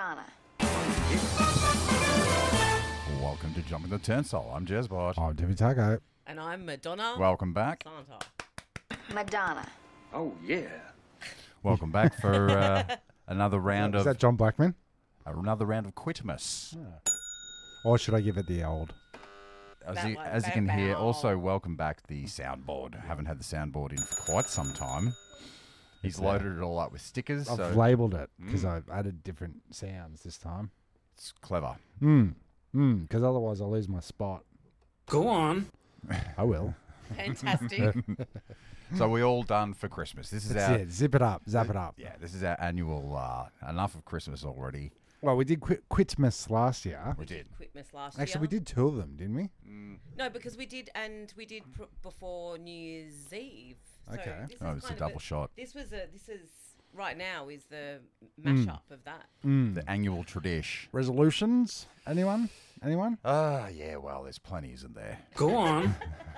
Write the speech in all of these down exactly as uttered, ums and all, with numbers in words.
Madonna. Welcome to Jumping the Turnstile. I'm Jezbot. I'm Timmy Taco. And I'm Madonna. Welcome back. Santa. Madonna. Oh, yeah. Welcome back for uh, another round Is of that John Blackman? another round of Quitmas. Or should I give it the old? As That you, one. as you Bow, can hear, bow. also welcome back the soundboard. Haven't had the soundboard in for quite some time. He's It's, uh, loaded it all up with stickers, I've so labelled it because Mm. I've added different sounds this time. it's clever. Mm. Mm. Because otherwise I'll lose my spot. Go on. I will. Fantastic. So we're all done for Christmas. This is That's our it. Zip it up. Zap it up. yeah. This is our annual. Uh, enough of Christmas already. Well, we did quit Quitmas last year. We did. Quitmas last Actually, year. we did two of them, didn't we? No, because we did, and we did pr- before New Year's Eve. So Okay. This Oh, is it's a kind of double shot. This was a. This is right now is the mashup of that. Mm. The annual tradition. Resolutions? Anyone? Anyone? Ah, yeah. Well, there's plenty, isn't there? Go on.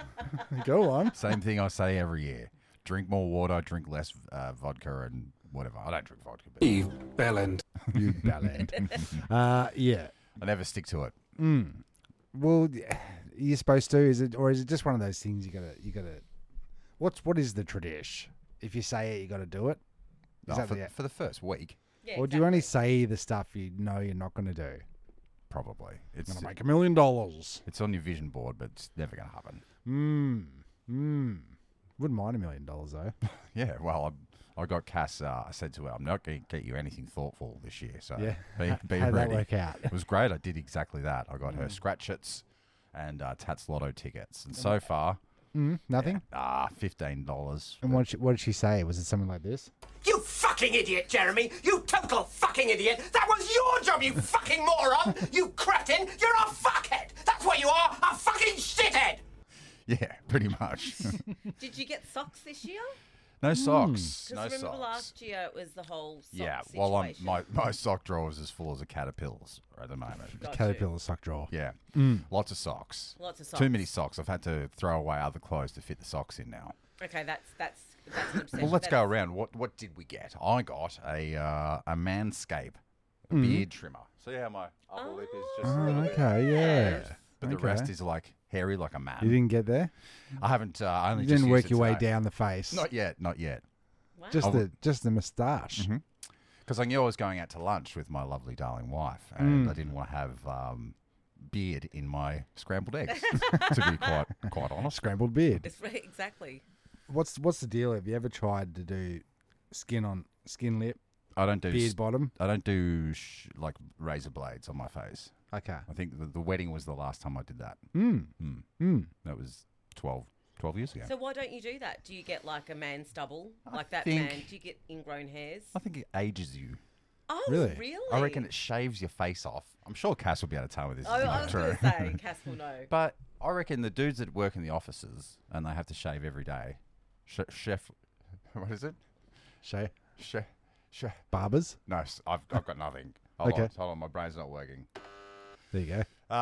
Go on. Same thing I say every year. Drink more water, drink less uh, vodka and whatever. I don't drink vodka, but Eve Bellend. You bellend. uh, yeah. I never stick to it. Mm. Well, you're supposed to, is it, or is it just one of those things you gotta, you gotta? What's what is the tradition? If you say it, you gotta do it. Is No, that for, the, for the first week, Yeah, or do you only exactly. say the stuff you know you're not gonna do? probably. I'm It's gonna make a million dollars. it's on your vision board, but it's never going to happen. Hmm. Hmm. Wouldn't mind a million dollars though. Yeah, well, I, I got Cass. Uh, I said to her, I'm not going to get you anything thoughtful this year, so Yeah. be, be How'd that ready. work out? It was great. I did exactly that. I got her scratchets and uh, Tats Lotto tickets, and so far, Mm, nothing. ah, fifteen dollars. And what did, she, what did she say? Was it something like this? You fucking idiot, Jeremy! You total fucking idiot! That was your job, you fucking moron! You cretin! You're a fuckhead! That's what you are! A fucking shithead! Yeah, pretty much. Did you get socks this year? No socks. Because No remember socks. last year it was the whole sock Yeah, situation. well, I'm, my my sock drawer is as full as a caterpillar's at the moment. Got you. Caterpillar sock drawer. Yeah, lots of socks. Lots of socks. Too many socks. I've had to throw away other clothes to fit the socks in now. Okay, that's that's that's an obsession. Well, let's go That's- around. What what did we get? I got a uh, a Manscape a Mm. beard trimmer. See how my upper lip is just a Oh, little bit, okay, yeah. but the Okay. rest is like hairy like a man. You didn't get there. I haven't. Uh, I only You just didn't used work it your way today. down the face. Not yet. Not yet. Wow. just I the w- just the moustache. Mhm. Because I knew I was going out to lunch with my lovely darling wife, and Mm. I didn't want to have um, beard in my scrambled eggs. to be quite quite honest. Scrambled beard. It's right, exactly. What's what's the deal? Have you ever tried to do skin on skin lip, I don't do. beard s- bottom? I don't do sh- like razor blades on my face. Okay. I think the, the wedding was the last time I did that. Mm. Mm. Mm. That was twelve, twelve years ago. So why don't you do that? Do you get like a man stubble, I like that think- man? Do you get ingrown hairs? I think it ages you. Oh, Really? really? I reckon it shaves your face off. I'm sure Cass will be able to tell me this Oh, is I not was true. going to say, Cass will know. But I reckon the dudes that work in the offices and they have to shave every day, sh- chef, what is it? Shay. Chef, chef. Barbers. No, s- I've, I've got nothing. Hold Okay. on, hold on, my brain's not working. There you go.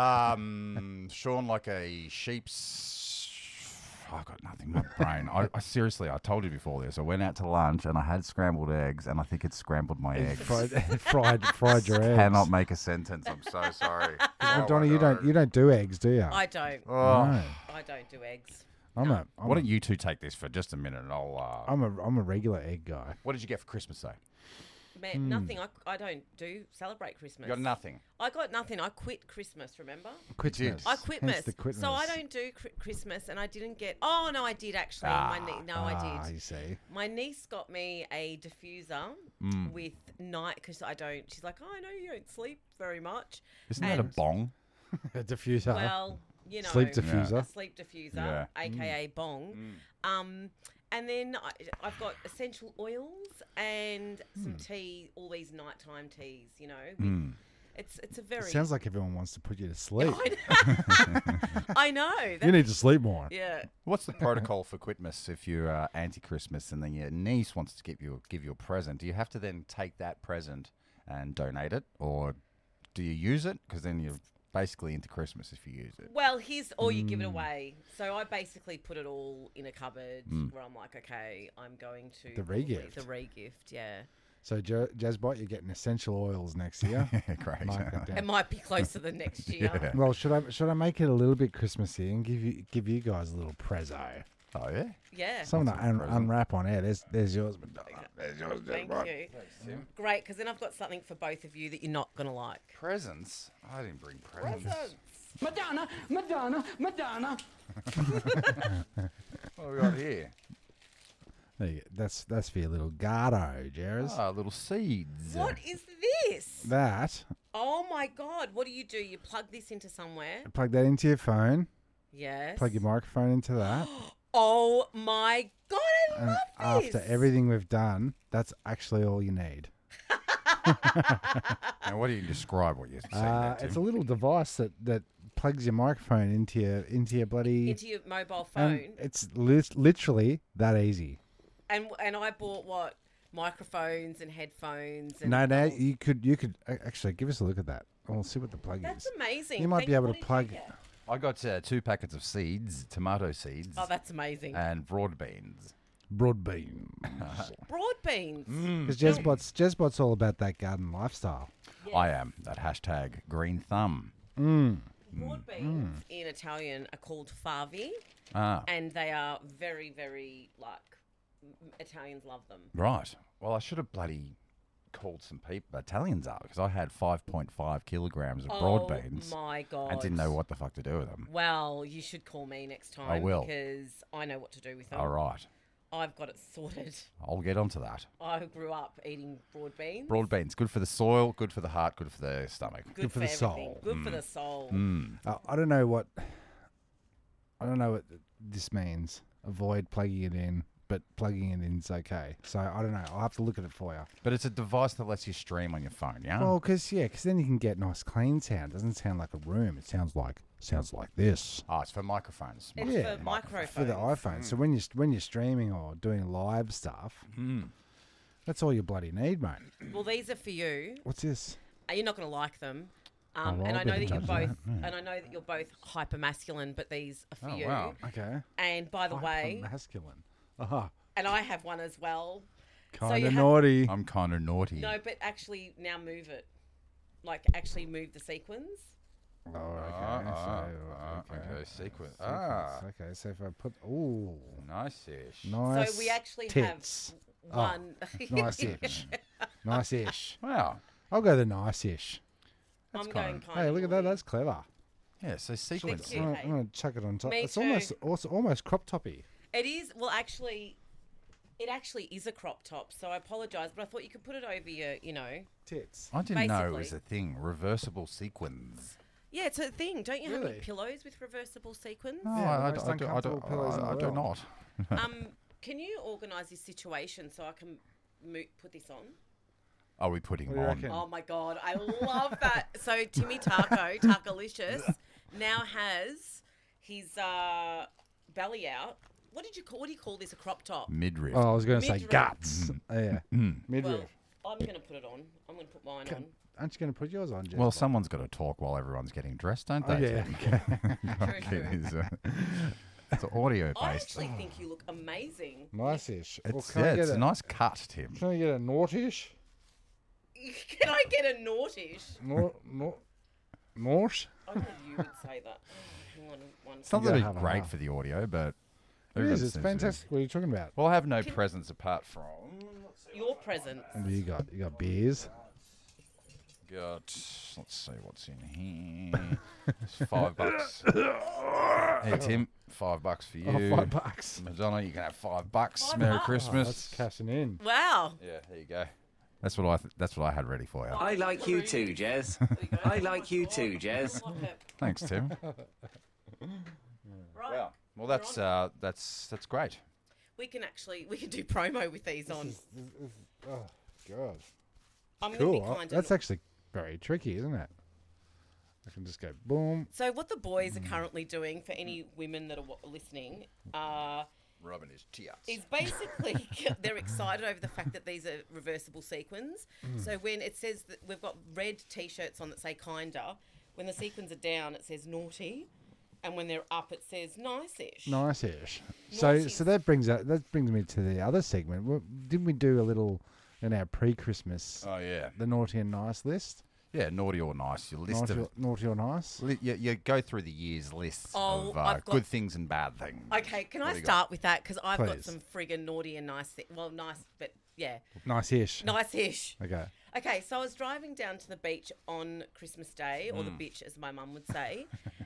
Um, Sean like a sheep's. I've got nothing. My brain. I, I seriously, I told you before this. I went out to lunch and I had scrambled eggs, and I think it scrambled my eggs. fried, fried, fried your eggs. Cannot make a sentence. I'm so sorry. Oh, Oh, Donna, my you don't God. you don't do eggs, do you? I don't. Oh. No. I don't do eggs. I'm a I'm Why a, don't you two take this for just a minute, and I'll. Uh, I'm a I'm a regular egg guy. what did you get for Christmas, though? Man, Hmm. nothing. I, I don't do celebrate Christmas. You got nothing. I got nothing. I quit Christmas, remember? Quitmas. I quit Hence Miss. the quitmas. So I don't do cri- Christmas, and I didn't get. Oh no, I did actually. my nie- no, Ah, I did. you see. My niece got me a diffuser Mm. with night because I don't. She's like, oh, I know you don't sleep very much. Isn't that a And- bong? A diffuser. Well, you know, Sleep a diffuser. sleep diffuser, Yeah. aka bong. Um, and then I, I've got essential oils and some tea. All these nighttime teas, you know. with- Mm. It's it's a It very. sounds like everyone wants to put you to sleep. I know. I know. You That- need to sleep more. yeah. What's the protocol for Quitmas if you're uh, anti-Christmas and then your niece wants to give you give you a present? Do you have to then take that present and donate it, or do you use it? Because then you're basically into Christmas if you use it. Well, here's or you Mm. give it away. So I basically put it all in a cupboard where I'm like, okay, I'm going to The probably- re-gift. The re-gift, yeah. So, Jo- Jazzbot, you're getting essential oils next year. Great. Mark that It down. might be closer than next year. Yeah. Well, should I should I make it a little bit Christmassy and give you give you guys a little prezzo? Oh yeah. Yeah. Something What's to a un- present? unwrap on air. There's there's yours, Madonna. There's yours, Thank Jazzbot. you. Great, because then I've got something for both of you that you're not going to like. Presents? I didn't bring presents. Madonna, Madonna, Madonna. What have we got here? There you go. That's that's for your little Gardo, Jared. Ah, little seeds. What is this? That, Oh my God. What do you do? You plug this into somewhere? plug that into your phone. Yes. Plug your microphone into that. Oh my God. I And love this. after everything we've done, that's actually all you need. Now, what do you describe what you're saying? Uh, there, it's a Tim? little device that, that plugs your microphone into your into your bloody. Into your mobile and phone. it's lit literally that easy. And and I bought what? Microphones and headphones. And No, no, you could you could a- actually give us a look at that. We'll see what the plug That's is. amazing. You might Thank be able what to did you plug- get? I got uh, two packets of seeds, tomato seeds, Oh, that's amazing. and broad beans. Broad beam. Broad beans. Mm. Because Jazzbot's Jazzbot's all about that garden lifestyle. I am that hashtag green thumb. Mm. Broad beans in Italian are called favi, Ah, and they are very, very like m- Italians love them. right. Well, I should have bloody called some people Italians up because I had five point five kilograms of broad oh beans my God! and didn't know what the fuck to do with them. Well, you should call me next time. I will. because I know what to do with them. All right, I've got it sorted. I'll get onto that. I grew up eating broad beans. Broad beans, good for the soil, good for the heart, good for the stomach. Good, for for, the everything. soul. Good for the soul. Uh, I don't know what I don't know what this means. Avoid plugging it in, but plugging it in is okay. So I don't know. I'll have to look at it for you. But it's a device that lets you stream on your phone, yeah? Well, because yeah, because then you can get nice clean sound. It doesn't sound like a room. It sounds like sounds like this oh, it's for microphones. It's Yeah. for microphones. for the iPhone. So when you when you're streaming or doing live stuff, that's all you bloody need, mate. Well, these are for you. What's this? Uh, You're not going to like them. Um, Oh, and I'll I be know the that you're judge both, of that, yeah. and I know that you're both hyper masculine, but these are for Oh, you. wow. Okay. And by the way, masculine. Aha. and I have one as well. Kind you of have- naughty. I'm kind of naughty. No, but actually now move it, like actually move the sequins. Oh, okay. Ah, so, ah, okay. okay, sequence. Sequence, Ah, Okay, so if I put ooh, nice-ish. nice. So we actually tits. have one. Nice-ish. Nice-ish. Wow. I'll go the nice-ish. I'm kind going of- kind Hey, of look at that. naughty. That's clever. Yeah, so sequence. you. I'm, hey. I'm gonna chuck it on top. Me it's too. almost also almost crop toppy. It is well, actually, it actually is a crop top. So I apologise, but I thought you could put it over your, you know. Tits. I didn't know it was Basically. a thing. Reversible sequins. Yeah, it's a thing. Don't you have Really? any pillows with reversible sequins? No, Yeah, the I, most I, do, I, do, uncomfortable pillows in I, the I do world. not. um, can you organise this situation so I can mo- put this on? Are we putting What do you on? reckon? Oh my god, I love that. So Timmy Taco, Tacolicious, now has his uh, belly out. What did you call? What do you call this? A crop top? Midriff. Oh, I was going to say Midriff. guts. Oh, yeah, midriff. Well, I'm gonna put it on. I'm gonna put mine on. Aren't you going to put yours on, Jess? Well, someone's got to talk while everyone's getting dressed, don't Oh, they? yeah. Tim? True, true. It is, uh, it's audio I based. actually think you look amazing. Nice-ish. Well, It's, can I yeah, get it's a a, nice cut, Tim. Can I get a naughtish? Can I get a naughtish? Nor, nor, Norse? I thought you would say that. Hang on one It's not gotta that have a great half. for the audio, but It everyone is. It's seems to- fantastic. What are you talking about? Well, I have no presents apart from. Your present. What do you got? You got beers? Got. Let's see what's in here. It's five bucks. Hey Tim, five bucks for you. Oh, five bucks. Madonna, you can have five bucks. Five Merry bucks. Oh, Christmas. that's cashing in. Wow. Yeah, there you go. That's what I. Th- that's what I had ready for you. I like you too, Jez. I like you too, Jez. Thanks, Tim. Right. Wow. Well, that's uh, that's that's great. We can actually we can do promo with these on. Oh, God. I'm Cool. gonna Uh, be kind That's of. actually very tricky, isn't it? I can just go boom. So what the boys Mm. are currently doing for any women that are wa- listening uh, Rubbing his tits. is basically they're excited over the fact that these are reversible sequins. Mm. So when it says that we've got red T-shirts on that say "kinda," when the sequins are down, it says "naughty," and when they're up, it says "nice-ish." Nice-ish. So, Naughty. so that brings that that brings me to the other segment. Well, didn't we do a little in our pre-Christmas, Oh yeah, the naughty and nice list. yeah. Naughty or nice? Your list Naughty, of or, naughty or nice. li- you, you go through the year's lists Oh, of uh, I've got- good things and bad things. Okay, can What I do you got? start with that? Because I've got Please. some friggin' naughty and nice. Thi- well, nice, but yeah, Nice-ish. nice-ish. Okay. Okay, so I was driving down to the beach on Christmas Day, or the Mm. beach, as my mum would say.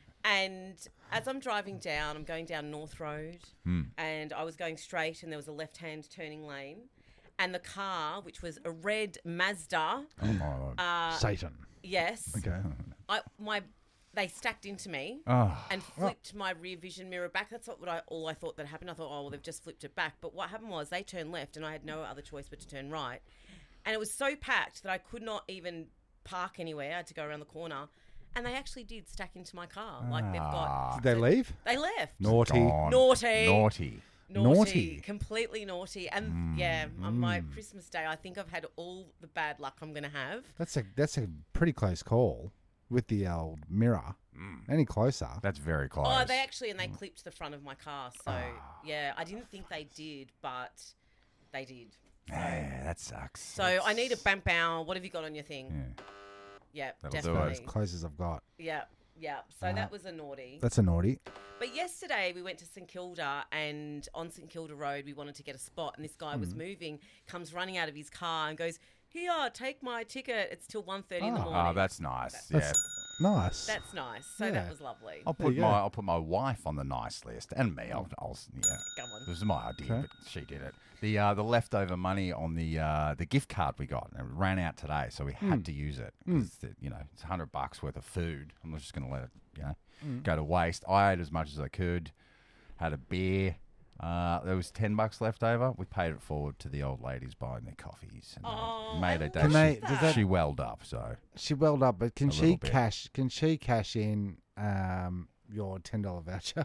And as I'm driving down, I'm going down North Road, Hmm. and I was going straight, and there was a left-hand turning lane, and the car, which was a red Mazda, Oh my lord. uh, Satan. yes, Okay. I my they stacked into me. oh, And flipped my rear vision mirror back. That's not what I all I thought that happened. I thought, oh well, they've just flipped it back. But what happened was they turned left, and I had no other choice but to turn right. And it was so packed that I could not even park anywhere. I had to go around the corner, and they actually did stack into my car. Like they've got, Ah, Did they leave? they left. Naughty. gone. Naughty. Naughty. Naughty, Naughty. completely naughty. And yeah, on my Christmas Day, I think I've had all the bad luck I'm going to have. That's a that's a pretty close call with the old mirror. Any closer? That's very close. Oh, they actually, and they clipped the front of my car. So yeah, I didn't think they did, but they did. Yeah, that sucks. So I need a bam bow. What have you got on your thing? Yeah. Yeah, That'll do it. definitely. As close as I've got. Yeah, yeah. So that was a naughty. That's a naughty. But yesterday we went to St Kilda, and on St Kilda Road we wanted to get a spot, and this guy was moving, comes running out of his car and goes, "Here, take my ticket. It's till one thirty in the Oh. morning." Oh, that's nice. That's yeah. nice. That's nice. So Yeah. that was lovely. I'll There put you my go. I'll put my wife on the nice list, and me. I'll, I'll yeah. Go on. It was my idea, Okay. but she did it. The uh, the leftover money on the uh, the gift card we got, and it ran out today, so we had to use it. 'Cause the- you know, it's a hundred bucks worth of food. I'm not just going to let it, you know, go to waste. I ate as much as I could. Had a beer. Uh, there was ten bucks left over. We paid it forward to the old ladies buying their coffees. And, uh, Oh, made I her day. love Can they- She, does that- she welled up. So She welled up, but can A she little bit. cash? Can she cash in um, your ten dollar voucher?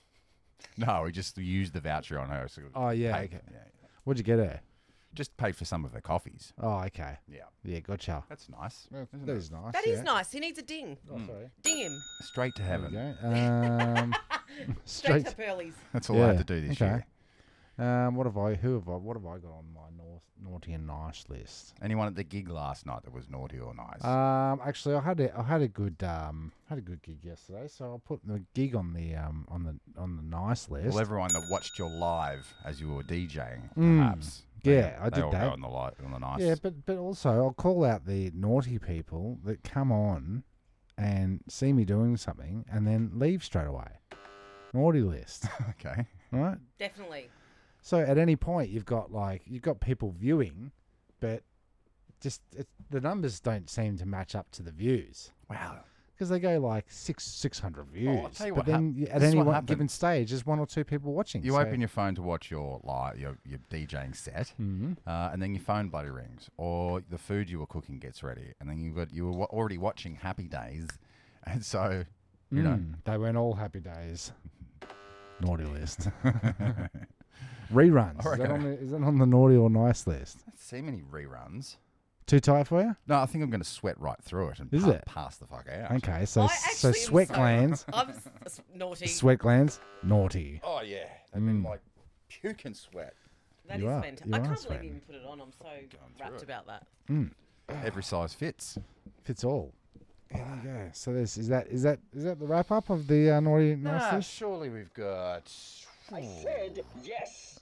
no, we just used the voucher on her. So Oh, yeah, paid- okay. yeah. What'd you get her? Just paid for some of her coffees. Oh, okay. Yeah, Yeah, gotcha. that's nice. That isn't it? is nice. That is yeah. nice. He needs a ding. Oh, sorry. Ding him. Straight to There we heaven. go. Um, Straight straight. to Pearlies. That's all I had to do this okay. year. Um, what have I? Who have I? What have I got on my north, naughty and nice list? Anyone at the gig last night that was naughty or nice? Um, actually, I had a I had a good um had a good gig yesterday, so I'll put the gig on the um on the on the nice list. well, everyone that watched your live as you were DJing, Mm. perhaps. Yeah, I they did all that. Go on the light, on the nice. Yeah, but but also I'll call out the naughty people that come on and see me doing something and then leave straight away. Naughty list, okay. right? Definitely. So at any point you've got like you've got people viewing, but just it, the numbers don't seem to match up to the views Wow. because they go like six six hundred views. I'll tell you but what hap- then y- at this is any what one happened. given stage, there's one or two people watching. You so- open your phone to watch your live, your, your DJing set, Mhm. uh, and then your phone bloody rings, or the food you were cooking gets ready, and then you got you were wa- already watching Happy Days, and so you know. Mm, they weren't all happy days. Naughty list. Reruns. I Is that, reckon- on the, is that on the naughty or nice list? I don't see many reruns. Too tight for you? No, I think I'm going to sweat right through it and Is pa- it? pass the fuck out. Okay, so I so actually am sweat so- glands, I'm s- s- naughty. sweat glands, naughty. Oh yeah, I've been Mm. like puking sweat. That is You are- fantastic. you I are can't believe sweating. you even put it on. I'm so through wrapped it. about that. Every size fits. Fits all. Yeah, there you go. So this is that is that is that the wrap up of the uh, naughty and nice Nah, list? surely we've got. I said yes.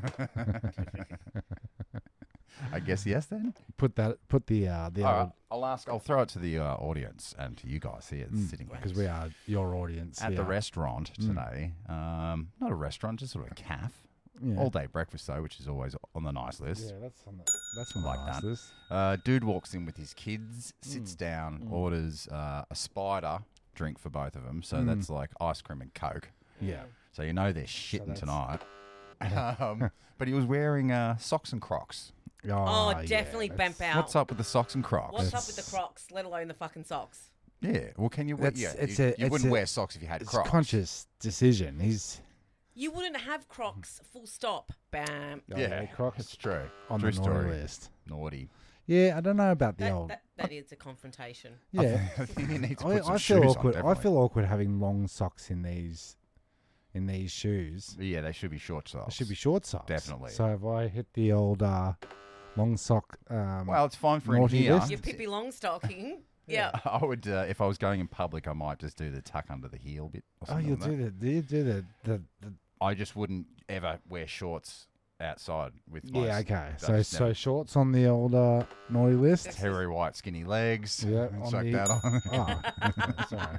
I guess yes then. Put that put the uh, the All old right, I'll ask. I'll throw it to the uh, audience and to you guys here sitting because we are your audience at the yeah. restaurant today. Um, not a restaurant, just sort of a cafe. Yeah. All day breakfast though, which is always on the nice list. Yeah, that's on the that's on Like the nice that. list. Uh, dude walks in with his kids, sits down, orders uh, a spider drink for both of them. So that's like ice cream and Coke. Yeah. So you know they're shitting that's- tonight. um, but he was wearing uh, socks and Crocs. Oh, yeah, definitely that's- bump out. What's up with the socks and Crocs? What's up That's- with the Crocs, let alone the fucking socks? Yeah. Well, can you? wear That's- yeah, it's you, a- you it's wouldn't a- wear socks if you had It's Crocs. a conscious decision. He's You wouldn't have Crocs, full stop. Bam. oh, Yeah, Crocs it's true. on True the naughty story. list. Naughty. Yeah, I don't know about the That, old. that, that is a confrontation. Yeah, I think you need to I, put some I shoes feel on, awkward. I definitely. feel awkward having long socks in these, in these shoes. Yeah, they should be short socks. It should be short socks. Definitely. So if I hit the old uh, long sock. Um, Well, it's fine for in Naughty here. list? Your Pippi Longstocking. Yeah. I would, uh, if I was going in public, I might just do the tuck under the heel bit. Or oh, something you'll like do that. the, do you do the, the, the I just wouldn't ever wear shorts outside with my yeah, s- okay. I So, just so never- shorts on the old uh, naughty list. hairy white skinny legs. Yeah, and on suck the- that on. Oh, sorry.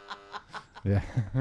Yeah.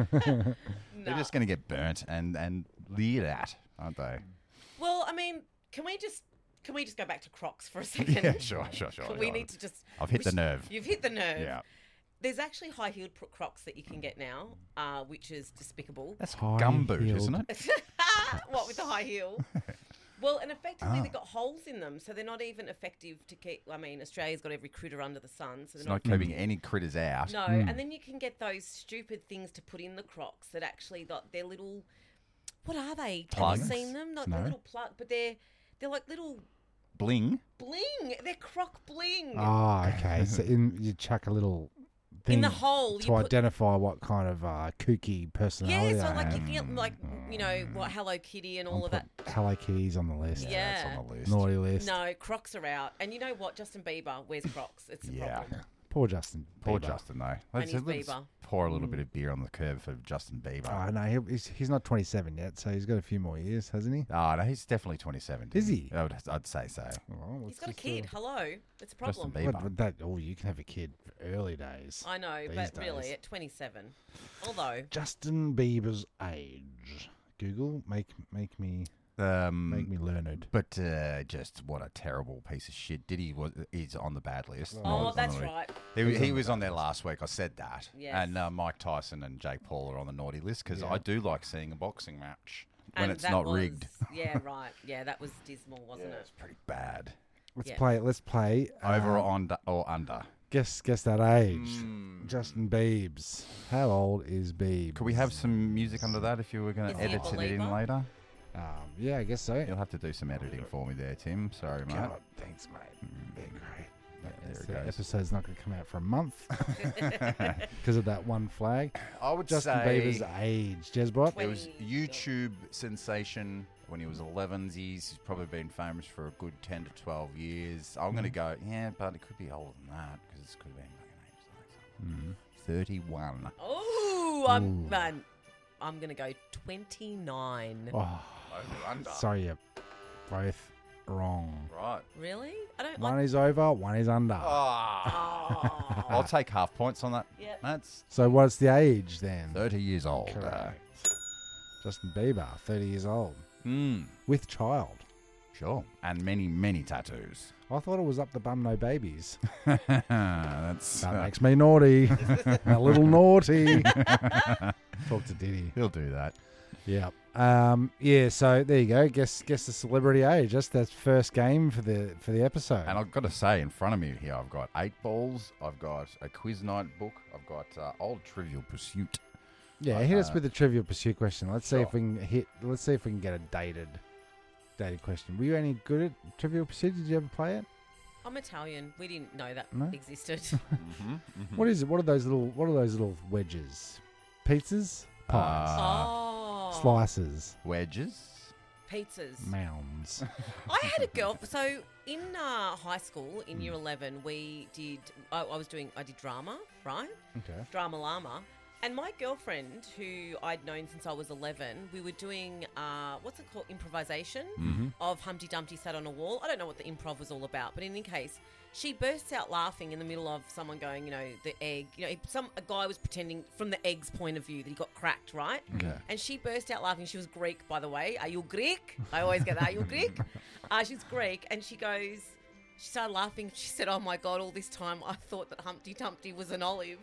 They're just going to get burnt and and leered at, aren't they? Well, I mean, can we just can we just go back to Crocs for a second? Yeah, sure, sure, sure. Can we go need on. to just. I've hit the res- nerve. You've hit the nerve. Yeah, There's actually high heeled pro- Crocs that you can get now, uh, which is despicable. that's High gumboot, heeled. isn't it? What with the high heel? Well, and effectively they've got holes in them, so they're not even effective to keep. I mean, Australia's got every critter under the sun, so It's they're not keeping any critters out. No, Hmm. and then you can get those stupid things to put in the Crocs that actually got they're little. What are they? Plugs? Have you seen them? Not No. they're little plug, but they're they're like little Bling. bling. They're Croc bling. Ah, okay. So in you chuck a little thing In the hole, to you put- identify what kind of uh, kooky personality. Yeah, so they like have. you get like you know what Hello Kitty and all of that. Put Hello Kitty's on the list. Yeah. That's on the list. Naughty list. No, Crocs are out, and you know what? Justin Bieber wears Crocs. It's a Yeah. problem. Poor Justin. Poor Bieber. Justin, though. Let's, his let's Bieber. pour a little bit of beer on the curb for Justin Bieber. Oh, no, he, he's, he's not twenty-seven yet, so he's got a few more years, hasn't he? Oh, no, he's definitely twenty-seven. Is Tim. he? I would, I'd say so. Oh, He's got a kid. Hello, it's a Justin problem. Bieber. What, what that, oh, you can have a kid early days. I know, These but really, days. at twenty-seven. Although, Justin Bieber's age. Google, make make me Um, make me learned. But uh, just what a terrible piece of shit. Diddy was is on the bad list. oh, On that's the- right. He, he was on there last week. I said that. Yes. And uh, Mike Tyson and Jake Paul are on the naughty list because Yeah. I do like seeing a boxing match when And it's that not was- rigged. Yeah, right. Yeah, that was dismal, wasn't It's it? pretty bad. Let's Yeah. play. Let's play. Over uh, or under or under. Guess guess that age. Hmm. Justin Biebs. How old is Biebs? Could we have some music under that if you were going Is to he a edit it in believer? later? Um, yeah, I guess so. You'll have to do some editing for me there, Tim. Sorry, mate. God, thanks, mate. Yeah, great. there it the goes. episode's not going to come out for a month because of that one flag. I would Justin say Bieber's age, Jezbot. it was twenty. YouTube sensation when he was elevensies. He's probably been famous for a good ten to twelve years. I'm going to go, yeah, but it could be older than that because it could have been fucking age like thirty-one. Oh, I'm man. I'm gonna go twenty-nine. Oh, Over under. sorry, you're both wrong. Right. Really? I don't. One I, is over, one is under. Ah. I'll take half points on that. Yep. That's So what's the age then? thirty years old. Uh, Correct. Justin Bieber, thirty years old, Hmm. with child. Sure. And many, many tattoos. I thought it was up the bum, no babies. That's That uh, makes me naughty. A little naughty. Talk to Diddy. he'll do that. Yeah. Um, yeah, so there you go. Guess guess the celebrity age. That's that first game for the for the episode. And I've got to say, in front of me here, I've got eight balls. I've got a quiz night book. I've got uh, old Trivial Pursuit. yeah, uh, hit us with a Trivial Pursuit question. Let's see if sure. we can hit let's see if we can get a dated dated question. Were you any good at Trivial Pursuit? Did you ever play it? I'm Italian. We didn't know that No? existed. Mm-hmm. What is it? What are those little what are those little wedges? Pizzas? Pies. Uh, oh, Slices. Wedges. pizzas. Mounds. I had a girl. So in uh, high school, in year eleven, we did. I, I was doing. I did drama, right? Okay. Drama Llama. And my girlfriend, who I'd known since I was eleven, we were doing, uh, what's it called, improvisation Mm-hmm. of Humpty Dumpty sat on a wall. I don't know what the improv was all about, but in any case, she bursts out laughing in the middle of someone going, you know, the egg. You know, some a guy was pretending from the egg's point of view that he got cracked, right? Okay. And she burst out laughing. She was Greek, by the way. Are you Greek? I always get that. Are you Greek? Uh, she's Greek. And she goes, she started laughing. She said, oh my God, all this time I thought that Humpty Dumpty was an olive.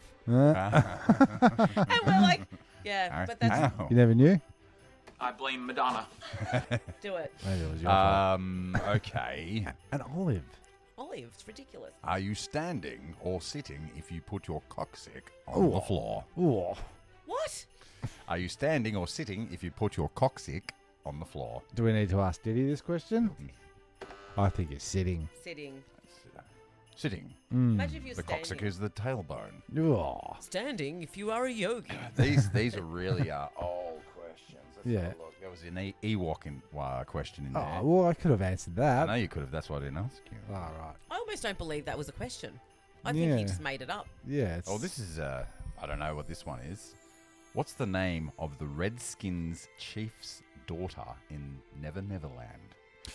And we're like, yeah, but that's, Ow. You never knew? I blame Madonna. do it. Maybe it was your fault. Um, okay. An olive. Olive, it's ridiculous. Are you standing or sitting if you put your coccyx on the floor? Ooh. What? Are you standing or sitting if you put your coccyx on the floor? Do we need to ask Diddy this question? I think it's sitting. Sitting. Sitting. Imagine if you're The standing. coccyx is the tailbone. Ooh. Standing if you are a yogi. These these are really uh, old questions. Let's Yeah. have a look. There was an e- Ewok in, uh, question in there. Oh, well, I could have answered I that. know you could have. That's why I didn't ask you. All right. I almost don't believe that was a question. I think Yeah. he just made it up. Yeah. It's, Oh, this is, uh, I don't know what this one is. What's the name of the Redskins chief's daughter in Never Neverland?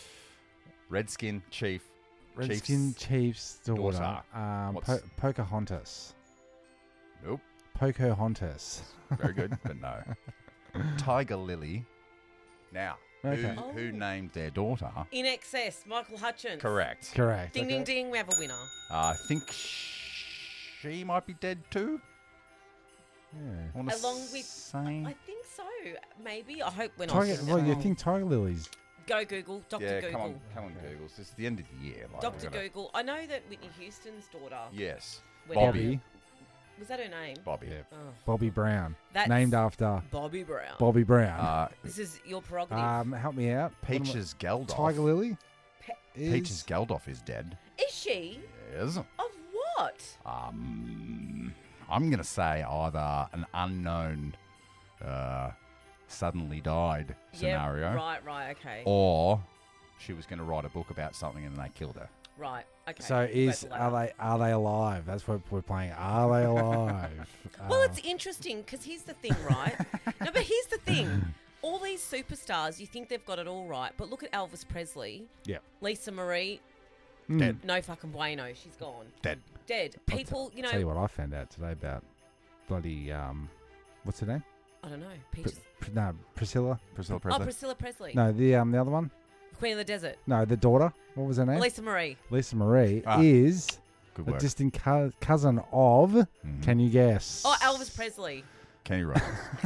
Redskin chief. Redskin Chief's Chief's daughter. daughter. Um, What's- po- Pocahontas. Nope. Pocahontas. Very good, but no. Tiger Lily. Now, Okay. who, Oh. who named their daughter? In excess, Michael Hutchins. Correct. Correct. Ding, okay. ding, ding. We have a winner. Uh, I think sh- she might be dead too. Yeah. I wanna Along with- say. I think so. Maybe. I hope we're not. Tiger, getting it well, you wrong. think Tiger Lilies? Go Google. Doctor yeah, Google. come on, come on, Google. It's the end of the year. Like, Doctor we've gotta- Google. I know that Whitney Houston's daughter. Yes. went Bobby. out- Was that her name? Bobby. Yeah. Oh, Bobby Brown. That's Named after Bobby Brown. Bobby Brown. Uh, This is your prerogative. um, help me out. What am I- Peaches Geldof. Tiger Lily? Pe- Is, Peaches Geldof is dead. is she? Yes. Of what? Um, I'm gonna say either an unknown, uh, suddenly died scenario, Yeah, right, right, okay. or she was gonna write a book about something and they killed her. Right, okay. So Where's is the are letter? they are they alive? That's what we're playing. Are they alive? Well, Uh, it's interesting because here's the thing, right? No, but here's the thing. All these superstars, you think they've got it all right, but look at Elvis Presley, yeah. Lisa Marie, Mm. Dead. no fucking bueno, she's gone. Dead. Dead. I'll People, you know, Tell you what I found out today about bloody um, what's her name? I don't know. Pr- Peaches. Pr- no, Priscilla. Priscilla Oh, Presley. Priscilla Presley. No, the um the other one. Queen of the Desert. No, the daughter. What was her name? Lisa Marie. Lisa Marie Ah. is Good a work. distant cou- cousin of. Mhm. Can you guess? Oh, Elvis Presley. Kenny Rogers.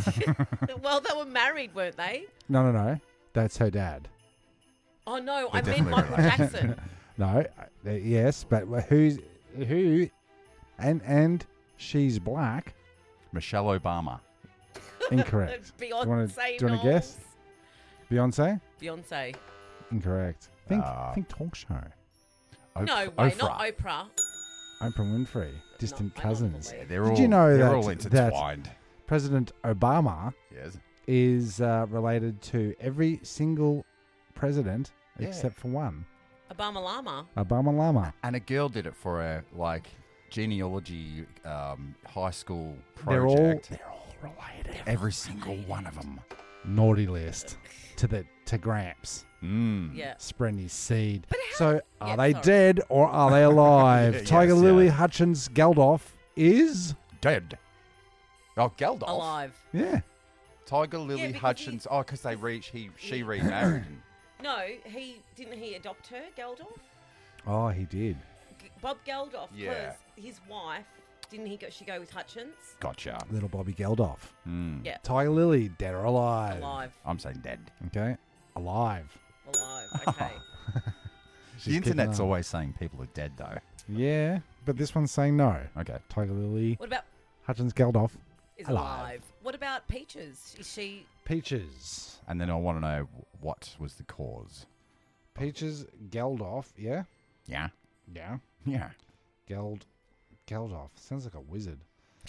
Well, they were married, weren't they? No, no, no. That's her dad. Oh, no, They're I meant definitely Michael related. No, Jackson. uh, yes, but who's who? And and she's black. Michelle Obama. Incorrect. Beyonce do you want to do you want to guess? Knowles. Beyonce. Beyonce. Incorrect. Think Uh, think talk show. Op- No way, Oprah. not Oprah. Oprah Winfrey. Distant I don't cousins. believe- Yeah, they're Did all, you know they're that- all that- intertwined. President Obama Yes. is uh, related to every single president Yeah. except for one. Obama Llama. Obama Lama. And a girl did it for a like genealogy um, high school They're all project. they're all related. Every single one of them. Naughty list to the to Gramps. Mm. Yeah. Spreading his seed. But how- So, are Yeah, they sorry. dead or are they alive? Yeah, Tiger yes, Lily yeah. Hutchins Geldof is Dead. Oh, Geldof. Alive. yeah. Tiger Lily because Hutchins. Oh, because they re- he she remarried. and- No, he didn't he adopt her, Geldof? Oh, he did. G- Bob Geldof, because Yeah. his wife, didn't he go? She go with Hutchins? Gotcha. Little Bobby Geldof. Mm. Yeah, Tiger Lily, dead or alive? alive, I'm saying dead. Okay, alive. alive. Okay. She's the keeping internet's on. always saying people are dead, though. Yeah, but this one's saying no. Okay. Tiger Lily What about Hutchins Geldof. is Alive. alive? What about Peaches? Is she? Peaches. And then I want to know what was the cause. Peaches Geldof. Yeah. Yeah. Yeah. Yeah. Geld. Geldof. Sounds like a wizard.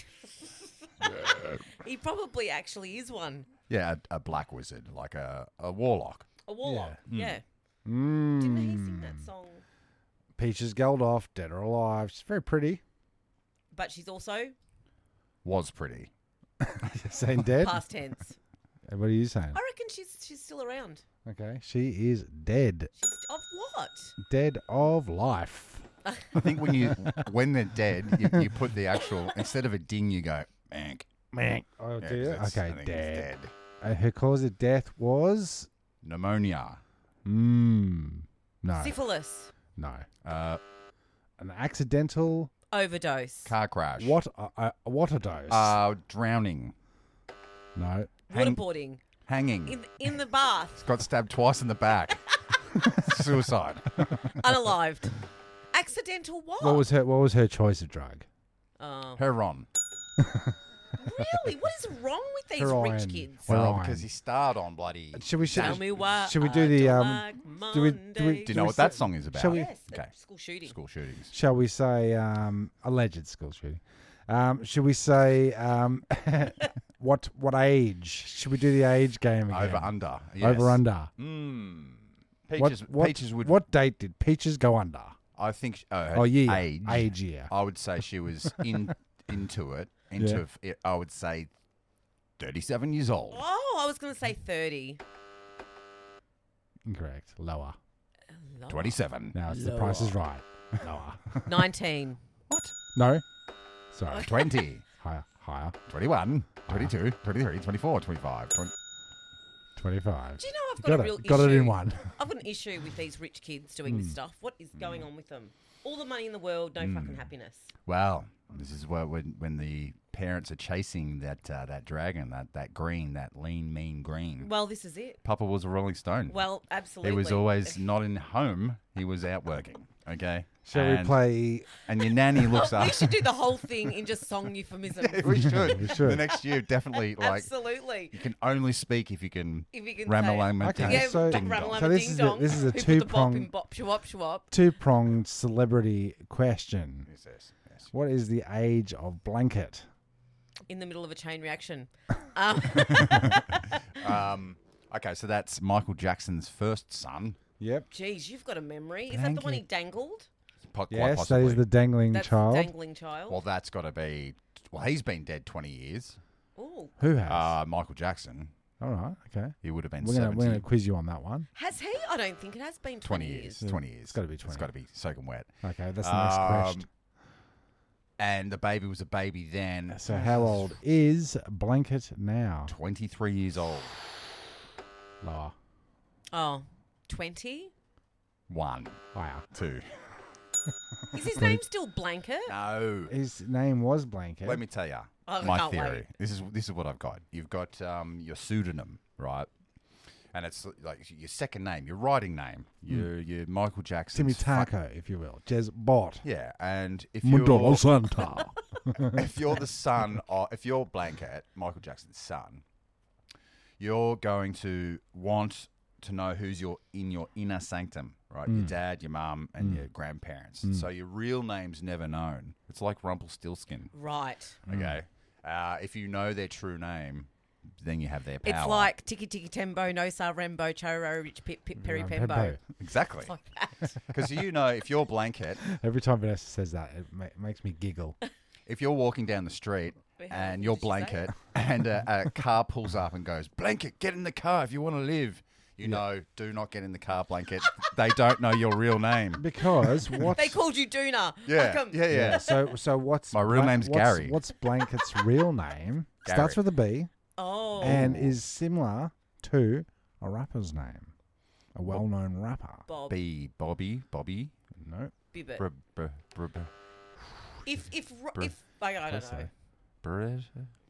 He probably actually is one. Yeah, a, a black wizard, like a, a warlock. A warlock. Yeah. Yeah. Mm. Didn't he sing that song? Peaches Geldof, dead or alive. She's very pretty. But she's also Was pretty. Saying dead. past tense. What are you saying? I reckon she's she's still around. Okay, she is dead. She's of what? Dead of life. I think when you when they're dead, you, you put the actual instead of a ding, you go mank. Man. Oh, Yeah, do you? 'cause it's- I Okay, think it's dead. dead. Uh, her cause of death was. Pneumonia. Mmm. No. Syphilis. No. Uh, An accidental. Overdose. car crash. What? Uh, uh, water dose. Uh, drowning. no. Hang- Waterboarding. hanging. In in the bath. Got stabbed twice in the back. Suicide. Unalived. Accidental what? What was her? What was her choice of drug? Oh. Heron. Really? What is wrong with these Heroin. rich kids? Well, Well, Heroin. because he starred on bloody. Should we? Should, Tell me why. should we I do the, don't um, like do we- do we- Mondays. Do you know what that song is about? Shall we- Yes, the Okay. school shooting. School shootings. Shall we say um, alleged school shooting? Um, should we say um, What what age? Should we do the age game again? Over under. Yes. Over under. Mm. What, Peaches, what, Peaches would. what date did Peaches go under? I think. Uh, Oh, yeah. Age. Age, yeah. I would say she was in into it. Into it. I would say thirty-seven years old. Oh, I was going to say thirty. Incorrect. Lower. Lower. twenty-seven. Now it's the price is right. Lower. nineteen. What? No. Sorry. twenty. Higher. Higher. twenty-one. twenty-two. twenty-three. twenty-four. twenty-five. twenty twenty-five. Do you know I've got, Got a it. real Got issue? it in one. I've got an issue with these rich kids doing Hmm. this stuff. What is going on with them? All the money in the world, no fucking happiness. Well, this is where when when the parents are chasing that uh, that dragon, that that green, that lean, mean green. Well, this is it. Papa was a Rolling Stone. Well, absolutely. he was always not in home. He was out working. Okay. Shall and, we play? And your nanny looks Oh, up. we should do the whole thing in just song euphemism. we should. We should. The next year, definitely. Like Absolutely. you can only speak if you can. If you can Ramalama Okay, ding- Yeah, so- ding ramalama dong. So this ding is a- dong. this is a Who put the bop two-prong- in bop shawop shawop. Two pronged celebrity question. Yes, yes, yes. What is the age of Blanket? In the middle of a chain reaction. Um, Um, okay, so that's Michael Jackson's first son. Yep. geez, you've got a memory. Is that Thank the one you. he dangled? Po- quite Yes, that possibly. is the dangling That's child. the dangling child. Well, that's got to be. Well, he's been dead twenty years. Ooh. Who has? Uh, Michael Jackson. All right. Okay. He would have been We're gonna seventy. we're gonna quiz you on that one. Has he? I don't think it has been twenty, twenty years. Yeah, twenty years. it's gotta be twenty. It's got to be soaking wet. Okay, that's the next Um, question. And the baby was a baby then. So how old is Blanket now? twenty-three years old. Lower. Oh, twenty? One, Higher. two. Is his name still Blanket? No. His name was Blanket. Let me tell you Oh, I my can't theory. wait. This is this is what I've got. You've got um, your pseudonym, right? And it's like your second name, your writing name, your your Michael Jackson. Timmy Taco, if you will. Jez Bot. Yeah, and if Madonna you're Santa. if you're the son of if you're Blanket, Michael Jackson's son, you're going to want to know who's your in your inner sanctum, right? Your dad, your mum, and your grandparents. So your real name's never known. It's like Rumpelstiltskin. Right. Okay. Uh, if you know their true name, then you have their power. It's like Tiki Tiki Tembo, No Sa Rembo, Choro, Rich Pip Pip Peri Rembo. Pembo. Exactly. Like that. Because you know, if you're Blanket, Every time Vanessa says that, it ma- makes me giggle. if you're walking down the street Wait, and what you're did she say? Blanket and a, a car pulls up and goes, Blanket, get in the car if you want to live. You know, do not get in the car, Blanket. They don't know your real name. Because what's They called you Doona. Yeah, How come- yeah, yeah. yeah, so so what's My real Bla- name's what's, Gary. What's Blanket's real name? Starts Gary. with a B Oh. and is similar to a rapper's name, a well-known rapper. Bob. B, Bobby, Bobby. No, Bibbit. Br- br- br- br- If, if, Br- if, I, I don't Let's know. say. br-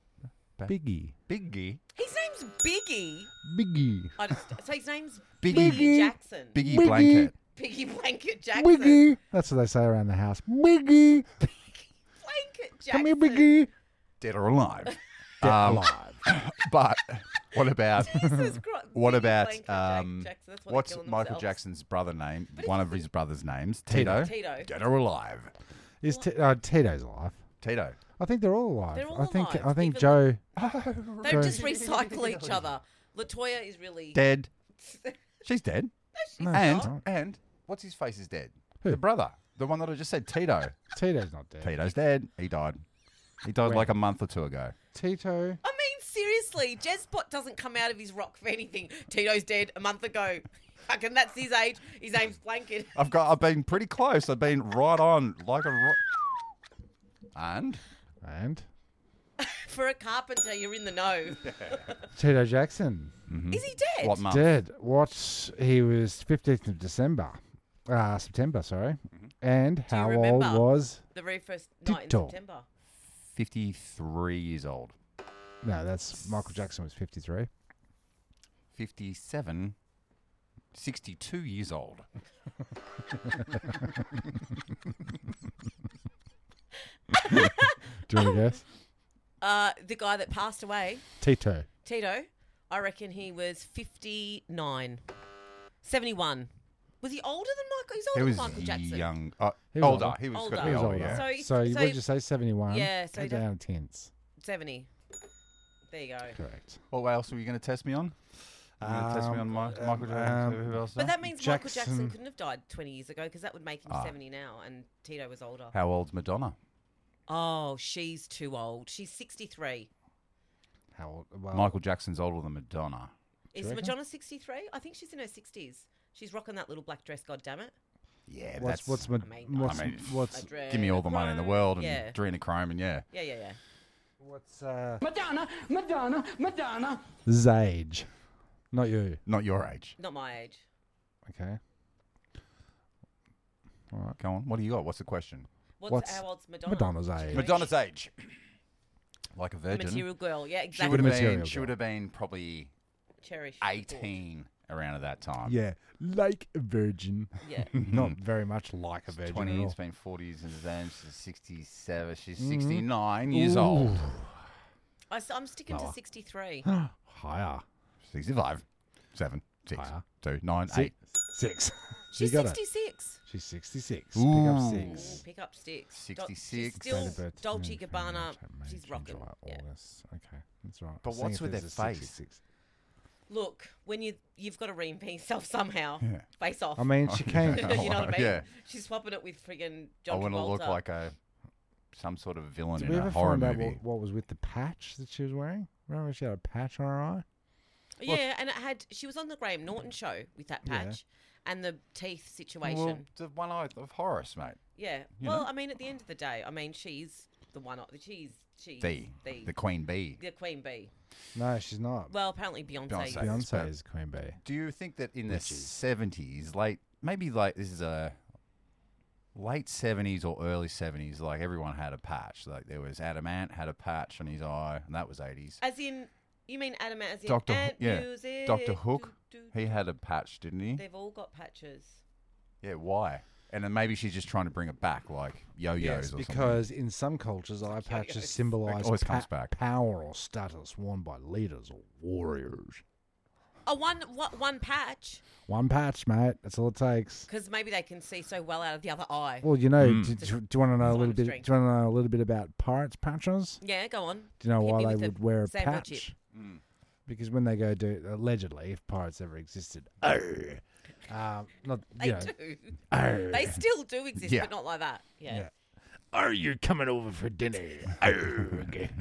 Biggie, Biggie. His name's Biggie. Biggie, I just, so his name's Biggie. Biggie Jackson. Biggie Biggie. Blanket. Biggie Blanket Jackson. Biggie. That's what they say around the house. Biggie, Blanket Jackson. come here, Biggie. Dead or alive. Get Um, alive. But what about Jesus Christ. what Biggie about Blanket Jack- um, Jackson. That's what what's they're killing Michael themselves. Jackson's brother name? But One if- of his brothers' names, Tito. Tito. Tito. Dead or alive? Is T- uh, Tito's alive? Tito. I think they're all alive. They're all I think alive, I think even Joe. They Joe- just recycle each other. Latoya is really. Dead. She's dead. No, And she's not. and what's his face is dead. Who? The brother, the one that I just said, Tito. Tito's not dead. Tito's dead. He died. He died When? like a month or two ago. Tito. I mean, seriously, Jezbot doesn't come out of his rock for anything. Tito's dead a month ago. Fucking, that's his age. His name's Blanket. I've got. I've been pretty close. I've been right on, like a. Ro- and And For a carpenter, you're in the know. Tito Jackson. Is he dead? what month? Dead. What? He was fifteenth of December. Uh, September, sorry. And you how remember? old was. The very first night in Tito. September. Fifty-three years old. No, that's Michael Jackson was fifty-three. Fifty-seven. Sixty-two years old. Do you want to guess? Uh, the guy that passed away, Tito. Tito, I reckon he was fifty-nine. seventy-one. Was he older than Michael? He's He older was than Michael Jackson. young. Uh, He was older. older. He was Older. got to He be was older. older. Yeah. So he- So, so what he- did you say? seventy-one? Yeah, so Go he don't- down tenths. seventy. There you go. Correct. What else were you going to test me on? You going to test me on Um, Mi- um, Michael Jackson? um, Who else? But that means Michael Jackson- Jackson couldn't have died twenty years ago because that would make him Ah. seventy now, and Tito was older. How old's Madonna? Oh, she's too old. She's sixty-three. How old? Well, Michael Jackson's older than Madonna. Is reckon? Madonna sixty-three? I think she's in her sixties. She's rocking that little black dress, God damn it. Yeah, What's that's. what's Mad- I mean, what's I mean, what's give me all the money in the world and Yeah. adrenochrome and yeah. Yeah, yeah, yeah. what's uh Madonna, Madonna, Madonna. his age? Not you. Not your age. Not my age. Okay. All right. Go on. What do you got? What's the question? What's, What's how old's Madonna? Madonna's age? Madonna's age. Like a The virgin. material girl. Yeah, She exactly. would have Material been. She girl. would have been probably Cherish. eighteen around at that time. Yeah, like a virgin. Yeah. Not very much like a virgin at Twenties, all. been forties, and then she's sixty-seven. She's Mhm. sixty-nine years old. I, am sticking Lower. to sixty-three. Higher. Sixty-five, seven, six, Higher. two, nine, Six. eight. Six. She's you got it. sixty-six. She's sixty-six. Pick up Ooh. six. Pick up sticks. sixty-six. She's still Date of birth, Dolce January, Gabbana. March, May, She's June, rocking. July, Yeah. August. Okay, that's right. But Seeing what's if with there's their a face? sixty-six. Look, when you you've got to reinvent yourself somehow. Yeah. Face off. I mean, she came. you know what I mean? Yeah. She's swapping it with friggin' I John want to look Travolta. like a some sort of villain Did in we a ever horror find out movie. what, what was with the patch that she was wearing? Remember she had a patch on her eye? Yeah, and it had. She was on the Graham Norton show with that Yeah. patch and the teeth situation. Well, the one eye of Horace, mate. yeah. you Well, know. I mean, at the end of the day, I mean, she's the one. She's she's The the the Queen Bee. the queen bee. No, she's not. Well, apparently Beyonce. Beyonce. is. Beyonce but- is Queen Bee. Do you think that in the Which is- seventies, late, maybe like this is a late seventies or early seventies, like everyone had a patch. Like there was Adam Ant had a patch on his eye, and that was eighties. As in, you mean Adam as in Doctor Ant yeah, music, Doctor Hook, do, do, he had a patch, didn't he? They've all got patches. Yeah, why? And then maybe she's just trying to bring it back, like yo-yos Yes, or something. because in some cultures, eye patches yo-yos. symbolise always comes back. power or status worn by leaders or warriors. Oh, one what one patch One patch, mate. That's all it takes. because maybe they can see so well out of the other eye. Well, you know, Mm. do, do, do you want to know a Sign little of bit? strength. Do you want to know a little bit about pirates' patches? Yeah, go on. Do you know Hit why me they with the would wear a samurai patch? chip. Mm. Because when they go do allegedly, if pirates ever existed, oh, um, not They you know, do. oh, They still do exist, Yeah. but not like that. Yeah. yeah. Are you coming over for dinner? Oh, okay.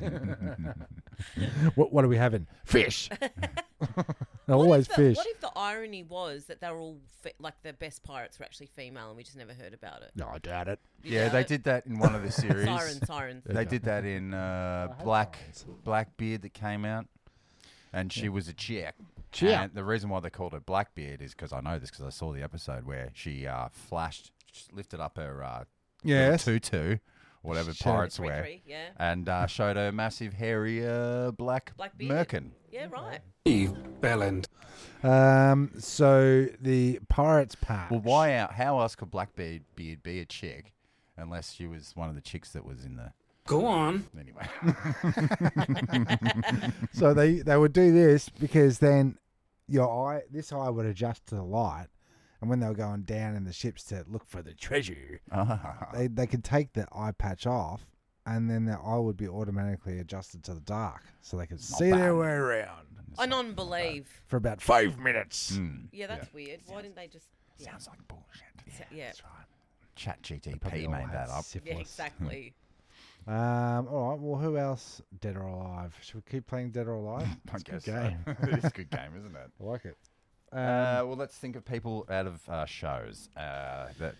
what What are we having? Fish. Always what if the, fish. What if the irony was that they were all fe- like the best pirates were actually female, and we just never heard about it? No, I doubt it. You Yeah, doubt they it? did that in one of the series. Sirens, sirens. They did that in uh, Black Blackbeard that came out, and she was a chick. Chick. And the reason why they called her Blackbeard is because I know this because I saw the episode where she uh, flashed, lifted up her uh, Yes. tutu, whatever Shut up. pirates Three, wear, three, yeah. and uh, showed her massive hairy uh, black, Black beard. merkin. Yeah, right. Bellend. Um. So the pirates patch. Well, why? out- How else could Blackbeard beard be a chick, unless she was one of the chicks that was in the Go on. anyway? So they they would do this because then your eye, this eye would adjust to the light, and when they were going down in the ships to look for the treasure, Ah. they they could take the eye patch off, and then their eye would be automatically adjusted to the dark, so they could see their bad. way around It's I not- non-believe. for about five minutes. Mm. Yeah, that's weird. Why didn't they just? Yeah, Sounds like bullshit. yeah. yeah. That's right. Chat G T Probably P all made had that up. syphilis. Yeah, exactly. Um. All right. Well, who else? Dead or alive? Should we keep playing Dead or Alive? I It's a guess good so. game. It is a good game, isn't it? I like it. Um, uh, well, let's think of people out of uh, shows uh, that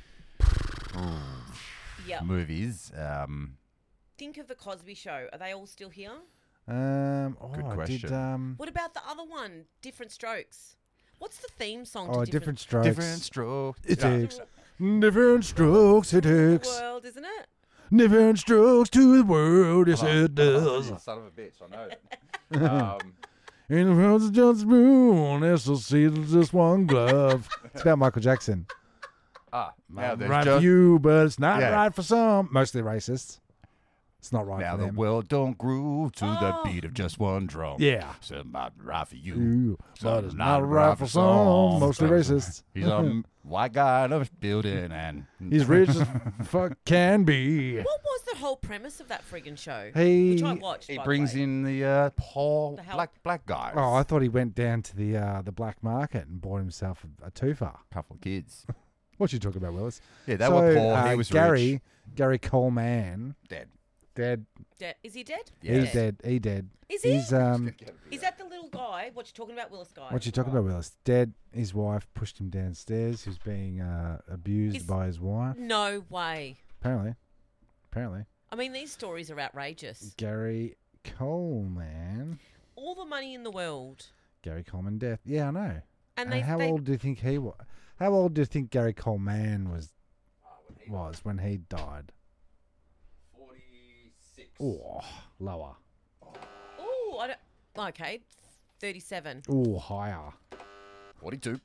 Yeah. movies. Um, Think of the Cosby Show. Are they all still here? um. Oh, Good I did. question. Um. What about the other one? Different Strokes. What's the theme song? Oh, to different strokes. different stroke. It Yeah. takes different strokes. It The takes world, isn't it? different strokes to the world. Yes, Hold on, it hold on. does. Son of a bitch, I know that. um, In the world's just a spoon. It's a seed of just one glove. It's about Michael Jackson. ah, now there's right just, for you, but it's not Yeah. right for some. Mostly racists. It's not right now for the them. world don't groove to Oh. the beat of just one drum. Yeah. So it might be right for you. You, but Some it's not right for some. Mostly racist. He's a white guy in a building and He's rich as fuck can be. What was the whole premise of that friggin' show? He- Which I watched. He by the brings way. in the uh, poor The help. black black guy. Oh, I thought he went down to the uh, the black market and bought himself a, a twofer. couple of kids. What you talking about, Willis? Yeah, they so, were poor. Uh, he was Gary, rich. Gary Coleman, Dead. dead. De- is he dead? Yes. He's dead. He dead. Is he? He's um. Is that the little guy? What you talking about, Willis guy? What you talking about, Willis? Dead. His wife pushed him downstairs. He was being uh, abused Is- by his wife. No way. Apparently, apparently. I mean, these stories are outrageous. Gary Coleman. All the money in the world, Gary Coleman death. Yeah, I know. and And they. how they old do you think he was? How old do you think Gary Coleman was? Was when he died? forty-six. Oh, lower. Oh, I don't. Okay, thirty-seven. Oh, higher. forty-two.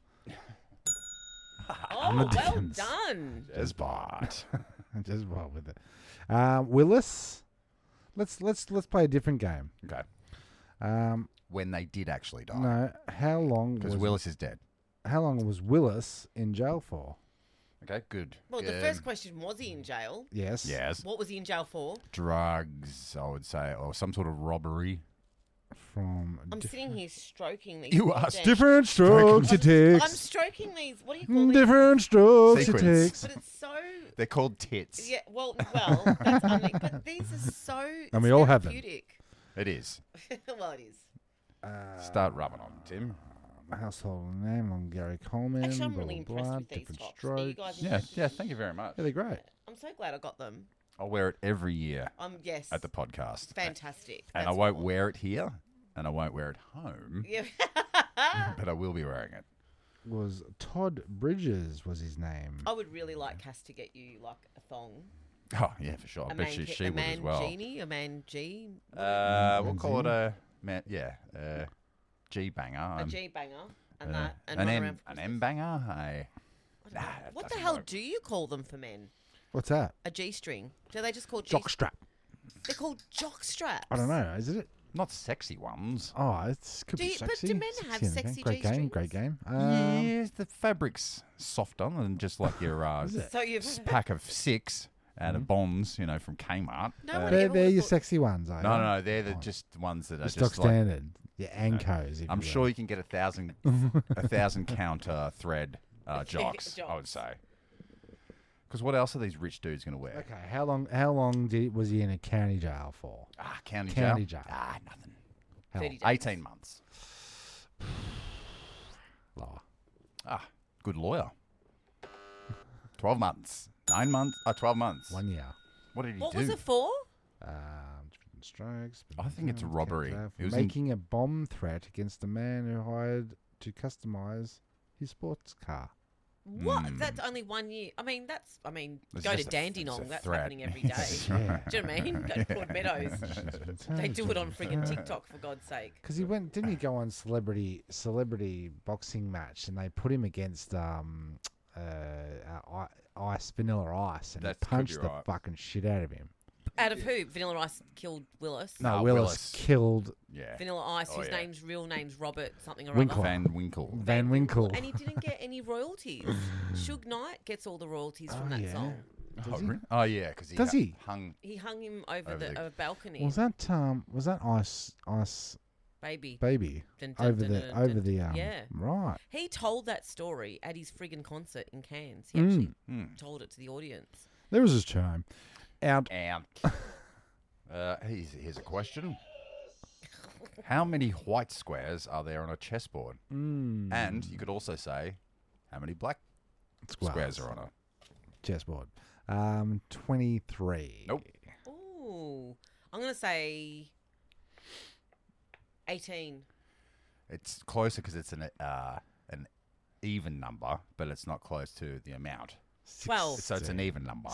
Oh, well difference. done. Yes, but. Just roll with it. Uh, Willis. Let's let's let's play a different game. Okay. Um, When they did actually die. no, how long Because was Willis is dead. how long was Willis in jail for? Okay, good. Well, the Um, first question, was he in jail? Yes. Yes. What was he in jail for? Drugs, I would say, or some sort of robbery. From I'm diff- sitting here stroking these. You are goddamn- different strokes it I'm takes. stroking these. What do you call these? Different strokes it Sequence. takes. But it's so. They're called tits. Yeah. Well. Well. That's unli- but these are so. And we it's all have them. therapeutic. It is. Well, it is. Uh, Start rubbing on, Tim. household name on Gary Coleman. Actually, I'm blah, really blah, impressed blah, with these different tops. Are you strokes. guys Yeah, impressed? yeah. Thank you very much. Yeah, they're great. I'm so glad I got them. I'll wear it every year Um. Yes. at the podcast, Fantastic. and I That's won't all. wear it here, and I won't wear it home, Yeah. but I will be wearing it. Was Todd Bridges was his name? I would really like Cass to get you like a thong. Oh yeah, for sure. I A bet man, she, ca- she a would man as well. genie, a man G, Uh, we'll Manzini? call it a man. Yeah, uh, G banger. a um, G banger, and uh, that, and an run M, around for an Christmas. M banger. I, I don't know. Nah, that What the doesn't hell work. do you call them for men? What's that? A G string? Do they just call G? Jockstrap. They're called jock straps. I don't know. Is it? Not sexy ones. Oh, it's could Do be you- but sexy. do men have and everything. sexy Great game. G-strings? Great game. Um, yeah, the fabric's softer than just like your uh, Is it? So you've s- pack of six out of Bonds, you know, from Kmart. No Uh, one They're, ever they're would've your thought- sexy ones, are no, they? no, no, they're the, Oh. just ones that The are stock just like. standard. Your Ancos. if I'm you sure will. you can get a thousand, a thousand counter thread uh, jocks. I would Jocks. say. Because what else are these rich dudes going to wear? Okay, how long? How long did was he in a county jail for? Ah, county, County jail. jail. Ah, nothing. How thirty long? days. Eighteen months. Lower. Ah, good lawyer. Twelve months. Nine months. Oh, twelve months. One year. What did he What do? was it for? Um, different strokes. I think it's a uh, robbery. for It was in- making a bomb threat against a man who hired to customize his sports car. What? Hmm. That's only one year. I mean, that's. I mean, It's go to just a- it's Dandenong. a That's threat. happening every day. Yeah. Do you know what I mean? Go to Port Meadows. They do it on friggin' TikTok, for God's sake. Because he went, didn't he go on celebrity celebrity boxing match and they put him against um uh, uh I- ice vanilla ice and That he could be punched the right. fucking shit out of him. Out of who? Vanilla Ice killed Willis. No, Ah, Willis, Willis. killed Yeah. Vanilla Ice, Oh, whose yeah. name's real name's Robert something or Winkle. other. Van Winkle. Van Winkle. And he didn't get any royalties. Suge Knight gets all the royalties from Oh, that yeah. song. Oh, he? re- oh, yeah, because he, Does hu- he? hung. He hung him over, Over the, the- uh, balcony. Was that um was that ice ice Baby. baby Dun, dun, over dun, the dun, over dun. the um Yeah. right. He told that story at his friggin' concert in Cairns. He Mm. actually Mm. told it to the audience. There was his time. Out And uh, here's, here's a question. How many white squares are there on a chessboard? mm, And you could also say, how many black squares are on a... chessboard. Um twenty three. Nope. Ooh. I'm going to say eighteen. It's closer because it's an uh, an even number, but it's not close to the amount. twelve. So it's an even number.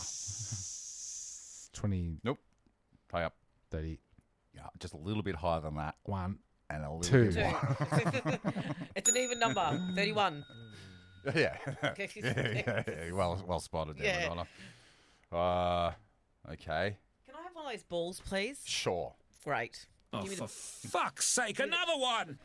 twenty Nope. Pay up. thirty Yeah, just a little bit higher than that, one. and a little Two. bit Two. more. It's an even number. thirty-one. yeah. yeah, yeah, yeah. Well, well spotted there, Yeah. Madonna. Uh, okay. Can I have one of those balls, please? Sure. Great. Oh, Give me for the- fuck's sake, another one!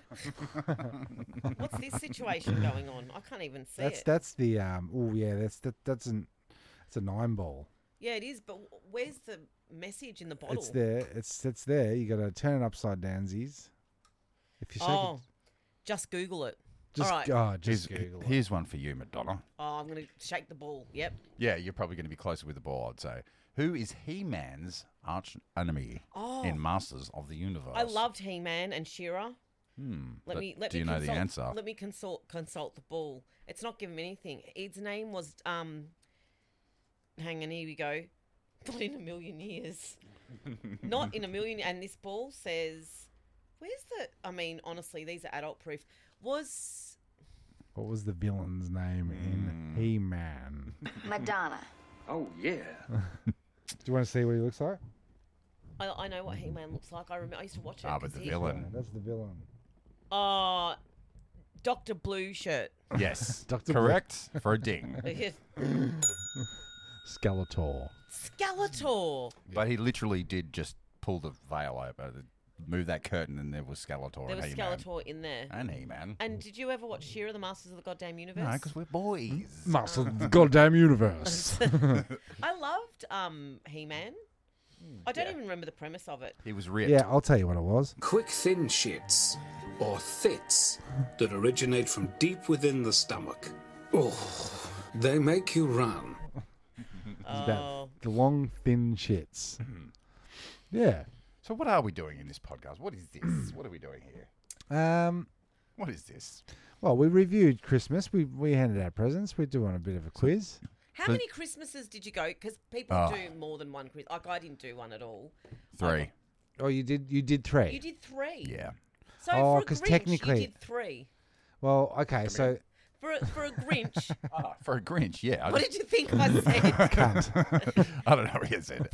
What's this situation going on? I can't even see That's it. that's the um oh yeah, that's that that's an it's a nine ball. Yeah, it is, but where's the message in the bottle? It's there. It's it's there. You got to turn it upside downsies. If you shake Oh, it, just Google it. just all right. oh, Here's, just Google it. here's one for you, Madonna. Oh, I'm going to shake the ball. Yep. Yeah, you're probably going to be closer with the ball, I'd say. Who is He-Man's arch enemy Oh. in Masters of the Universe? I loved He-Man and She-Ra. Hmm. Let but me let do me you know consult, the answer? Let me consult consult the ball. It's not giving me anything. Its name was um. Hang on, here we go. Not in a million years. Not in a million. And this ball says, "Where's the?" I mean, honestly, these are adult proof. Was What was the villain's name Hmm. in He-Man? Madonna. Oh, yeah. Do you want to see what he looks like? I, I know what He-Man looks like. I remember. I used to watch it. Ah, but 'cause the he- villain. That's the villain. Uh, Doctor Blue shirt. Yes, Doctor Blue. correct for a ding. Skeletor. Skeletor. But he literally did just pull the veil over, move that curtain, and there was Skeletor There and was He-Man. Skeletor in there. And He-Man. And did you ever watch She-Ra, the Masters of the Goddamn Universe? No, because we're boys. Master of the goddamn universe. I loved um, He-Man. I don't even remember the premise of it. He was ripped. Yeah, I'll tell you what it was. Quick thin shits, or thits, that originate from deep within the stomach. Oh, they make you run. It's Oh. about the long, thin shits. Yeah. So what are we doing in this podcast? What is this? What are we doing here? Um. What is this? Well, we reviewed Christmas. We we handed out presents. We're doing a bit of a quiz. How So- many Christmases did you go? Because people Oh. do more than one Christmas. Like, I didn't do one at all. Three. Oh, you did. You did three. You did three. Yeah. So Oh, for a 'cause Grinch, technically- you did three. Well, okay. So For a, for a Grinch, Ah, for a Grinch, yeah. I, what just- did you think I said? cunt. I don't know what you said.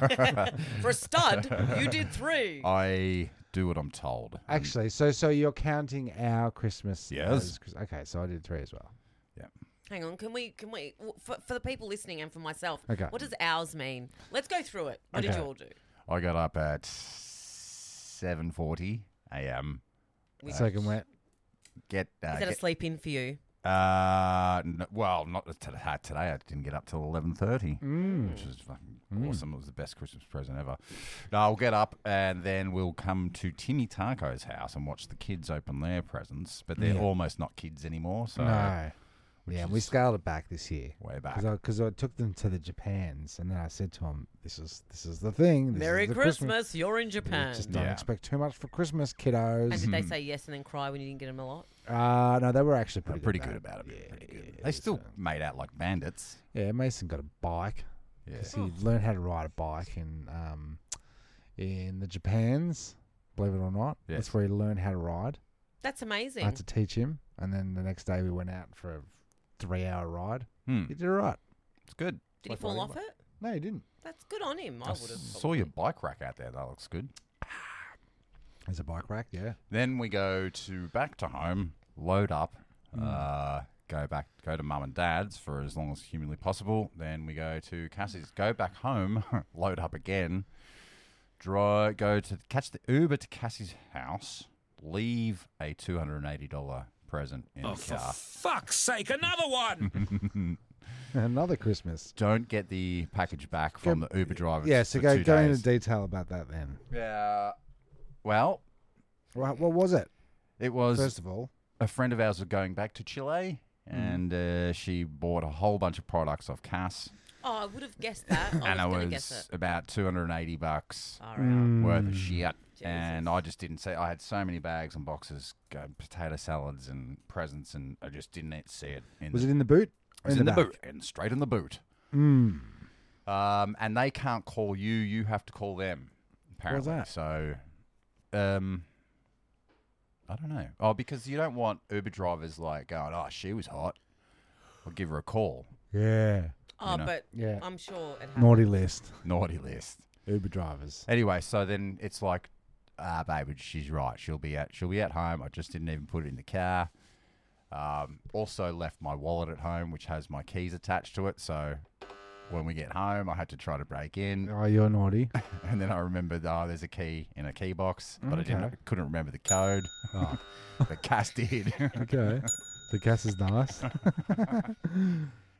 For a stud, you did three. I do what I'm told. Actually, so so you're counting our Christmas. Yes. as Chris- Okay, so I did three as well. Yeah. Hang on, can we, can we, w- for, for the people listening and for myself, Okay. what does ours mean? Let's go through it. What did Okay. you all do? I got up at seven forty a.m. Second wet. Get uh, Is that a get- sleep in for you? Uh, n- well, not t- today. I didn't get up till eleven thirty, Mm. which was fucking awesome. It was the best Christmas present ever. No, I'll get up and then we'll come to Timmy Taco's house and watch the kids open their presents. But they're Yeah. almost not kids anymore, so No. which Yeah, we is scaled it back this year. way back. Because I, 'cause I took them to the Japans, and then I said to them, "This is this is the thing. This Merry is the Christmas, you're in Japan. Just don't Yeah. expect too much for Christmas, kiddos." And did they say yes and then cry when you didn't get them a lot? Uh, no, they were actually They're pretty, pretty good, good about it. Yeah, pretty good. yeah, They still so- made out like bandits. Yeah, Mason got a bike Yeah. because he learned how to ride a bike in um, in the Japans. Believe it or not, Yes. that's where he learned how to ride. That's amazing. I had to teach him, and then the next day we went out for a three-hour ride. Hmm. He did all right. It's good. Did he like fall riding off a bike. it? No, he didn't. That's good on him. I, I would have. saw your bike rack out there. That looks good. There's a bike rack, yeah. Then we go to back to home, load up, Hmm. uh, go back, go to mum and dad's for as long as humanly possible. Then we go to Cassie's, go back home, load up again, drive, go to catch the Uber to Cassie's house, leave a two hundred and eighty dollar present in Oh, the for car. fuck's sake, another one! Another Christmas. Don't get the package back from Go- the Uber driver. Yeah, so for go two go days. into detail about that then. Yeah. Well, Right, what was it? it was First of all, a friend of ours was going back to Chile, and uh, she bought a whole bunch of products off Cass, Oh, I would have guessed that. I and was it going to was guess it. about two hundred and eighty bucks Far out. Mm. worth of shit. Jesus. And I just didn't see. I had so many bags and boxes, uh, potato salads and presents, and I just didn't see it. In was the, it in the boot? it was Or in the back? boot, and straight in the boot. Mm. Um, and they can't call you; you have to call them. Apparently, that? so, um, I don't know. Oh, because you don't want Uber drivers like going, "Oh, she was hot." I'll give her a call. Yeah. Oh, know. but Yeah. I'm sure it happened. Naughty list. Naughty list. Uber drivers. Anyway, so then it's like, ah, baby, she's right. She'll be at she'll be at home. I just didn't even put it in the car. Um, also left my wallet at home, which has my keys attached to it. So when we get home, I had to try to break in, Oh, you're naughty. and then I remembered, oh, there's a key in a key box, but I didn't Okay. couldn't remember the code. Oh, But Cass did. okay. The gas is nice.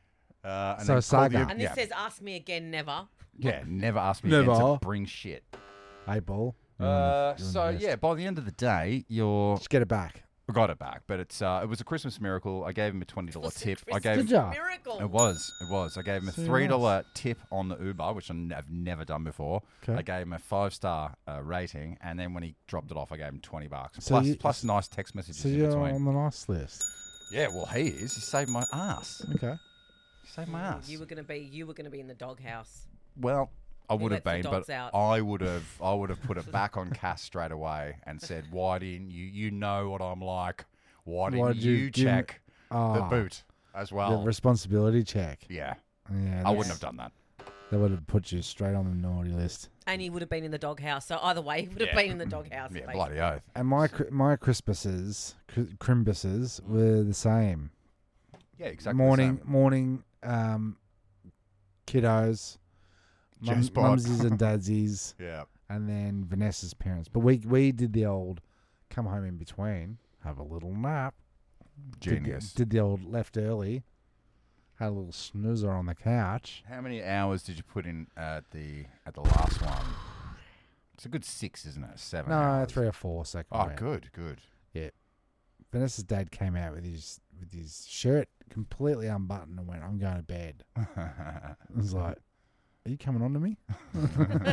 Uh, and So then saga. call the- And this yeah, says, "Ask me again, never." yeah, never ask me Never. again to bring shit. Eight ball. You're on the- Uh, you're on the so list. yeah, by the end of the day, you're Just get it back. I got it back, but it's uh, it was a Christmas miracle. I gave him a twenty dollar What's a tip. I Christmas gave Good job. Miracle. it was it was. I gave him a So three dollar tip on the Uber, which I n- I've never done before. Okay. I gave him a five star uh, rating, and then when he dropped it off, I gave him twenty bucks So plus you- plus nice text messages So in you're between. on the nice list. Yeah, well, he is. He saved my ass. Okay. He saved my ass. You were gonna be. You were gonna be in the doghouse. Well, I He would have lets the been, dogs but out. I would have, I would have put it back on Cass straight away and said, "Why didn't you? You know what I'm like. Why didn't Why did you you, give me- check the Ah, boot as The well?" responsibility check. yeah, Yeah, I wouldn't that's- have done that. That would have put you straight on the naughty list. And he would have been in the doghouse. So either way, he would have Yeah. been in the doghouse. Yeah, basically. bloody oath. And my cri- my Christmases, cr- Crimbuses were the same. Yeah, exactly. morning, the same. morning, um, kiddos, mum, Jess Bot. mumsies and dadsies, Yeah. and then Vanessa's parents. But we we did the old come home in between, have a little nap. Did the- Genius. Did the old left early, had a little snoozer on the couch. How many hours did you put in at the at the last one? It's a good six, isn't it? Seven. No, hours. three or four second. Oh, round. good, good. Vanessa's dad came out with his with his shirt completely unbuttoned and went, "I'm going to bed." I was like, "Are you coming on to me? Is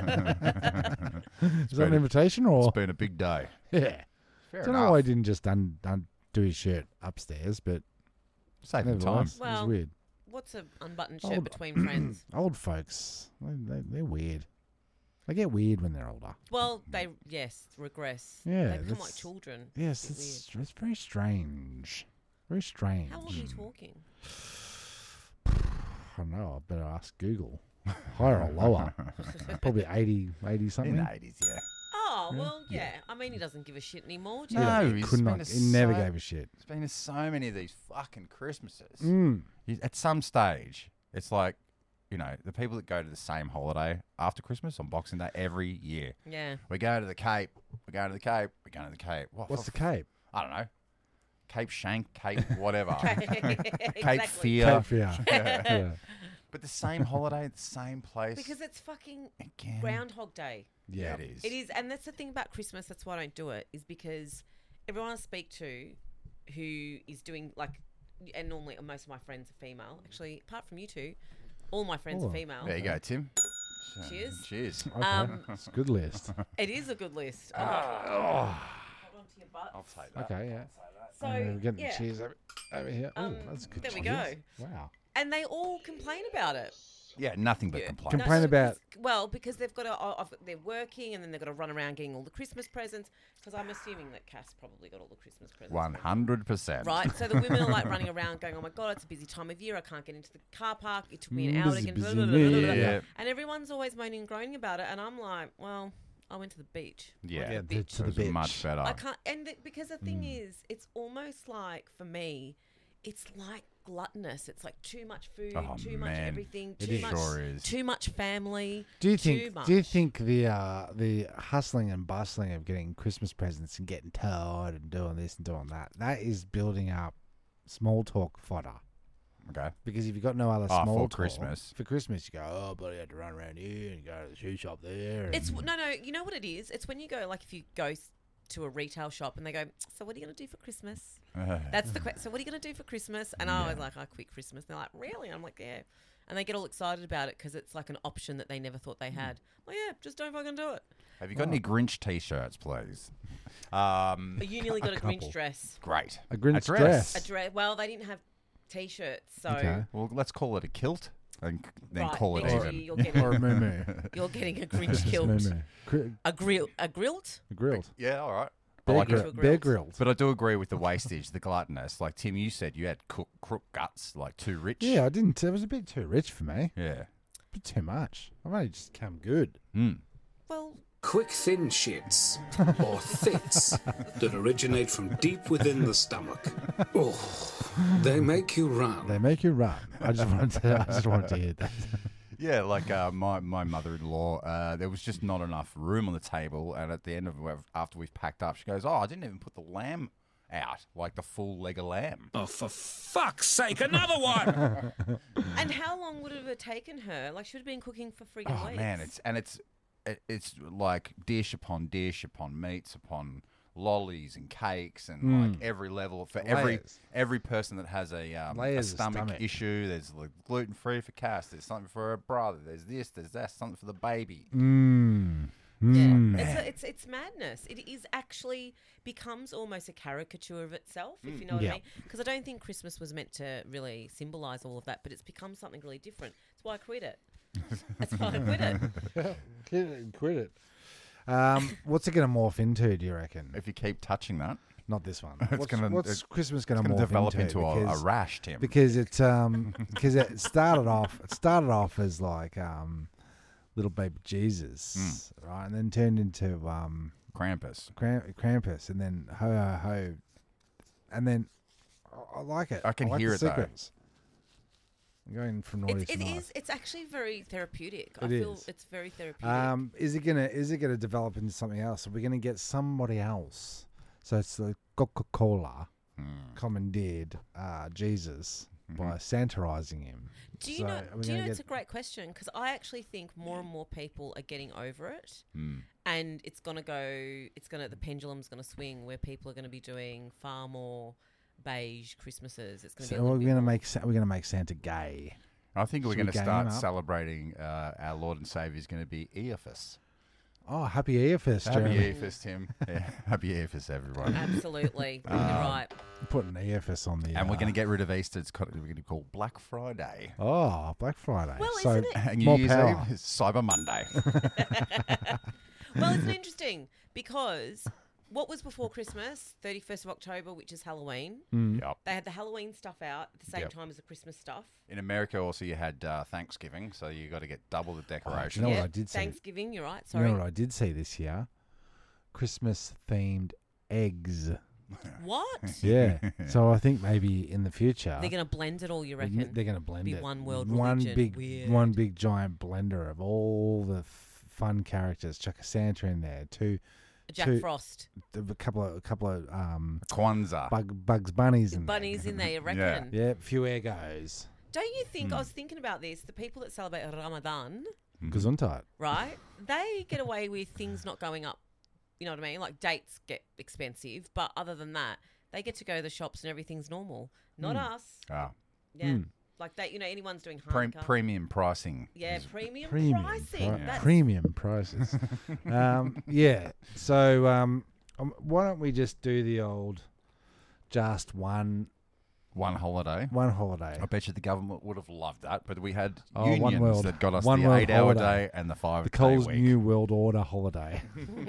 that been an a- invitation or?" It's been a big day. Yeah. Fair I don't know enough. why he didn't just un, un, do his shirt upstairs, but Saving time. nevertheless, it Well, was weird. What's an unbuttoned shirt Old- between friends? Old folks, they, they, they're weird. They get weird when they're older. Well, they yes regress. Yeah, they become like that's- children. Yes, It's it's, it's very strange. Very strange. How old are you talking? I don't know. I better ask Google. Higher or lower? Probably eighty, eighty In something. the eighties, yeah. Oh well, yeah. I mean, he doesn't give a shit anymore. Do No, you? Yeah, he's could been not. to He never so- gave a shit. There's been to so many of these fucking Christmases. Mm. You- At some stage, it's like, you know, the people that go to the same holiday after Christmas on Boxing Day every year. Yeah. We go to the Cape. We go to the Cape. We go to the Cape. What, What's the for- Cape? I don't know. Cape Shank, Cape whatever. Cape Cape Fear. Cape Fear. yeah. But the same holiday, the same place. Because it's fucking Again. Groundhog Day. Yeah, Yeah. it is. It is, and that's the thing about Christmas. That's why I don't do it. Is because everyone I speak to, who is doing like, and normally most of my friends are female. Actually, apart from you two, all my friends Oh. are female. There you go, Tim. Cheers. Cheers. Okay. Um, it's a good list. It is a good list. Oh, hold on to your butt. I'll take that. Okay, yeah. So Uh, we're getting yeah, the cheese over, over here. Oh, Um, that's good. there we cheese. go. Wow. and they all complain about it. Yeah, nothing but Yeah. complaints. Compl- Complain No, about- because- well because they've got to. oh, I've got- they're working and then they've got to run around getting all the Christmas presents. Because I'm assuming that Cass probably got all the Christmas presents. One hundred percent. Right, so the women are like running around going, "Oh my god, it's a busy time of year. I can't get into the car park. It took me an Mm, hour busy, to get." busy blah, blah, blah, blah, blah." Yeah. And everyone's always moaning and groaning about it, and I'm like, "Well, I went to the beach. Yeah, Yeah, it to the was beach. much better. I can't." And th- because the thing Mm. is, it's almost like for me, it's like gluttonous. It's like too much food, Oh, too much man. everything, It too is. much, Sure is. too much family. Do you too think? much. Do you think the uh, the hustling and bustling of getting Christmas presents and getting tired and doing this and doing that that is building up small talk fodder? Okay. Because if you've got no other Ah, small for talk Christmas. for Christmas, you go, "Oh, but I had to run around here and go to the shoe shop there." And It's no, no. You know what it is? It's when you go, like, if you go s- to a retail shop and they go, "So what are you going to do for Christmas?" That's the question. So what are you going to do for Christmas? And I was like, "I quit Christmas." And they're like, "Really?" I'm like, "Yeah." And they get all excited about it because it's like an option that they never thought they had. Well, yeah, just don't fucking do it. Have you got any Grinch T-shirts, please? Um, But you nearly got a, couple. Grinch dress. great. a Grinch dress. dress. A dress. Well, they didn't have t-shirts, so Okay. Well, let's call it a kilt, and c- then right, call it next year even. You're getting, or a moo you're getting a Grinch Christmas kilt, moo-moo. Gri- a grill, a grilled. grilled. Yeah, all right. I Bear, like gri- it. bear grilled. But I do agree with the wastage, the gluttonous. Like Tim, you said you had cook, crook guts, like too rich. Yeah, I didn't. It was a bit too rich for me. Yeah. A bit too much. I've only just come good. Mm. Well, Quick thin shits, or thits, that originate from deep within the stomach. Oh, they make you run. They make you run. I just wanted to. I just wanted to hear that. Yeah, like uh, my my mother-in-law, uh, there was just not enough room on the table, and at the end of it, after we've packed up, she goes, "Oh, I didn't even put the lamb out, like the full leg of lamb. Oh, for fuck's sake, another one! And how long would it have taken her? Like, she would have been cooking for freaking Oh weeks. man, it's and it's it, it's like dish upon dish upon meats upon lollies and cakes and like every level for every Layers. every person that has a, um, a Layers of stomach, stomach. issue. There's like gluten free for Cass. There's something for her brother. There's this. There's that. Something for the baby. Mm. Yeah, Mm. it's, a, it's it's madness. It is actually becomes almost a caricature of itself, if you know what Yeah. I mean. Because I don't think Christmas was meant to really symbolise all of that, but it's become something really different. That's why I quit it. That's why I quit it. Quit it and quit it. Um, what's it going to morph into, do you reckon? If you keep touching that, Not this one. It's what's gonna- what's it's Christmas going it's to going morph to develop into? into a, a Because- rash, Tim. Because it um because it started off it started off as like um little baby Jesus, right, and then turned into um Krampus. Kramp- Krampus, and then ho ho ho, and then I, I like it. I can like hear the it, though. sequence. I'm going from naughty It's, to it nice. is. It's actually very therapeutic. I It feel is. it's very therapeutic. Um, is it gonna is it gonna develop into something else? Are we gonna get somebody else? So it's the Coca Cola commandeered uh, Jesus by Santarizing him. do you So know? are we Do you gonna know? It's a get- great question because I actually think more and more people are getting over it, Mm. and it's gonna go. It's gonna. The pendulum's gonna swing where people are gonna be doing far more beige Christmases. It's gonna So be. A we're little bit gonna more- make Sa- we're gonna make Santa gay. I think we're Should we going to game start up? celebrating uh, our Lord and Savior is going to be Eophas. Oh, happy Eophas, Happy Jeremy. Eophas, Tim. Yeah, happy Eophas, everyone. Absolutely, you're Um, right. Put an Eophas on the. And we're uh, going to get rid of Easter. It's called, we're going to call Black Friday. Oh, Black Friday. Well, so isn't it- And more New Year's power. Eve is Cyber Monday. Well, it's interesting because what was before Christmas, thirty-first of October, which is Halloween. Yep. They had the Halloween stuff out at the same Yep. time as the Christmas stuff. In America, also, you had uh, Thanksgiving, so you got to get double the Oh, do decorations. you know what Yeah, I did see? Thanksgiving, you're right. You Sorry. know what I did see this year? Christmas themed eggs. What? Yeah. So I think maybe in the future They're going to blend it all, you they're reckon? n- they're going to blend Be it. one world one religion. big, Weird. one big giant blender of all the f- fun characters. Chuck a Santa in there. Two, Jack two- Frost. a couple of, a couple of um, Kwanzaa. bug, Bugs Bunnies in Bunnies in there, you reckon? there. Yeah, a few egos. Don't you think, Hmm. I was thinking about this, the people that celebrate Ramadan, Gesundheit. right, they get away with things not going up. You know what I mean? Like dates get expensive, but other than that, they get to go to the shops and everything's normal. Not Hmm. us. Ah, Yeah. Like that, you know, anyone's doing pre- Hanukkah. premium pricing. yeah, is- premium, Premium, pricing. pri- That's premium prices. um, yeah. So um, um, why don't we just do the old, just one one holiday. one holiday? I bet you the government would have loved that, but we had Oh, one unions world- that got us one the world eight-hour holiday. day and the The five-day Coles week. New World Order holiday.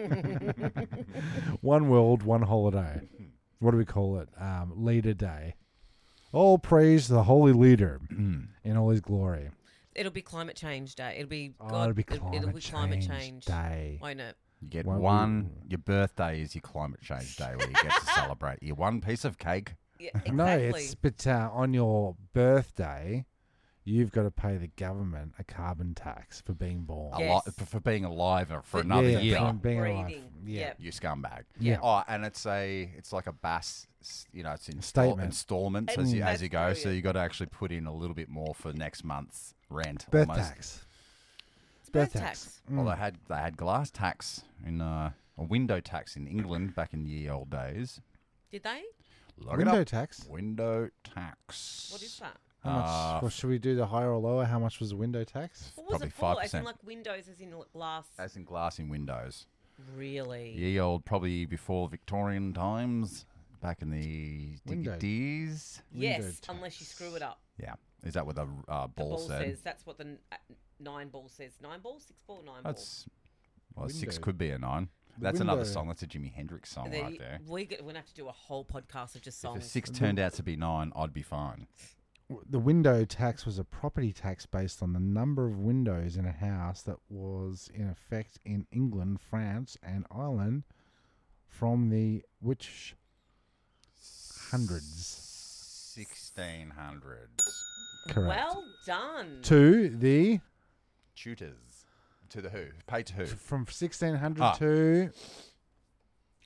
One world, one holiday. What do we call it? Um, leader Day. All praise the holy leader in all his glory. it'll be climate change day. It'll be Oh, God, it'll be it'll, climate, it'll be climate change, change day. Won't it? You get Won't we- one. Your birthday is your climate change day where you get to celebrate. Your one piece of cake. Yeah, exactly. No, it's but uh, on your birthday, you've got to pay the government a carbon tax for being born. A Yes. lot for, for being alive for For- another yeah, year. for being alive. Breeding. Yeah. Yep. You scumbag. Yeah. Oh, and it's a it's like a bass. You know, it's in Statement. installments And as you as that's you go. So brilliant. you got to actually put in a little bit more for next month's rent. Birth almost. tax. It's birth birth tax. tax. Well, they had they had glass tax in uh, a window tax in England back in the old days. Did they? Look it Window up. tax. Window tax. What is that? How much? Uh, well, should we do the higher or lower? How much was the window tax? What was Probably it for? As in five percent. like windows, as in glass. As in glass in windows. Really? Ye old, probably before Victorian times, back in the Window. diggities. Window Yes, unless you screw it up. Yeah, is that what the uh, The ball, ball said? says. That's what the n- uh, nine ball says. Nine ball, six ball, nine That's well, six Window. could be a nine. The That's another window- song. That's a Jimi Hendrix song ball. There right you- there. We're going to have to do a whole podcast of just If a songs. six turned out to be nine, I'd be fine. The window tax was a property tax based on the number of windows in a house that was in effect in England, France, and Ireland from the which hundreds? Sixteen hundreds. Correct. Well done. to the Tutors. To the who? Paid to who? from sixteen hundred Ah. to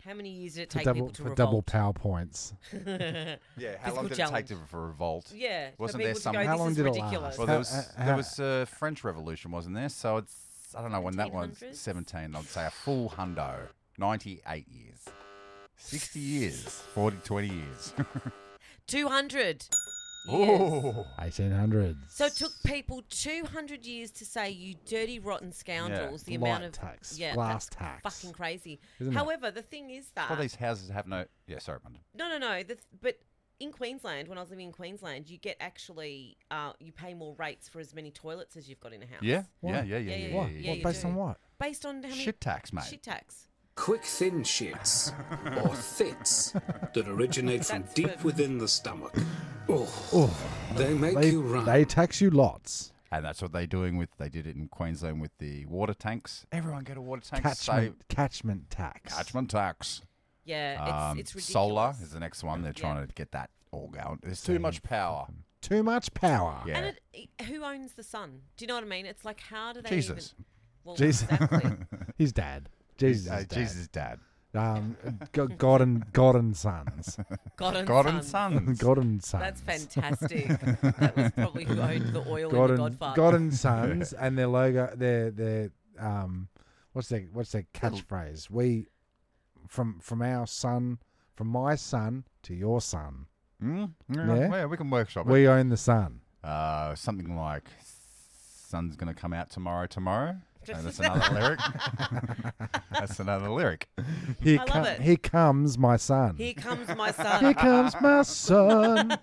How many years did it For take double, people to for revolt? double PowerPoints. Yeah, how Physical long did challenge. it take to, for revolt? Yeah, for Wasn't people there to some? go, How this long is did it ridiculous. last? Well, there How- was uh, there how- was a French Revolution, wasn't there? So it's I don't know when that was. seventeen hundreds? Seventeen. I'd say a full hundo. Ninety-eight years. Sixty years. Forty, twenty years. two hundred. Oh. eighteen hundreds. So it took people two hundred years to say, you dirty, rotten scoundrels, the amount Light of tax, yeah, glass that's tax. fucking crazy. Isn't it? However, the thing is that Well, these houses have no. Yeah, sorry, Brandon. no, no, no. The, but in Queensland, when I was living in Queensland, you get actually uh, you pay more rates for as many toilets as you've got in a house. Yeah, Why? yeah, yeah, yeah, Yeah, yeah. yeah, What? yeah, yeah, what you based do. on what? Based on how many Shit tax, mate. shit tax. Quick thin shits, or thits, that originate from That's deep good. within the stomach. Oh, they make They, you run. they tax you lots. And that's what they're doing with. They did it in Queensland with the water tanks. Everyone get a water tank. Catchment, Save catchment tax. catchment tax. Yeah, it's Um, it's ridiculous. solar is the next one. They're Yeah. trying to get that all going. There's too much power. Too much power. Yeah. And it, who owns the sun? Do you know what I mean? It's like, how do they Jesus. even? Well, Jesus. exactly. His dad. Jesus. Uh, dad. Jesus' dad. Um, G- God and God and sons. God and God and Son. sons. God and sons. That's fantastic. That was probably who owned the oil God in the and Godfather. God and sons, and their logo, their their um, what's their what's their catchphrase? We from from our son, from my son to your son, Mm? Yeah, Yeah. yeah, we can workshop it. we own the sun. Uh, something like "Sun's gonna come out tomorrow." Tomorrow. Uh, that's another lyric. That's another lyric. Here, I love it. here comes my son. Here comes my Here son. comes my son.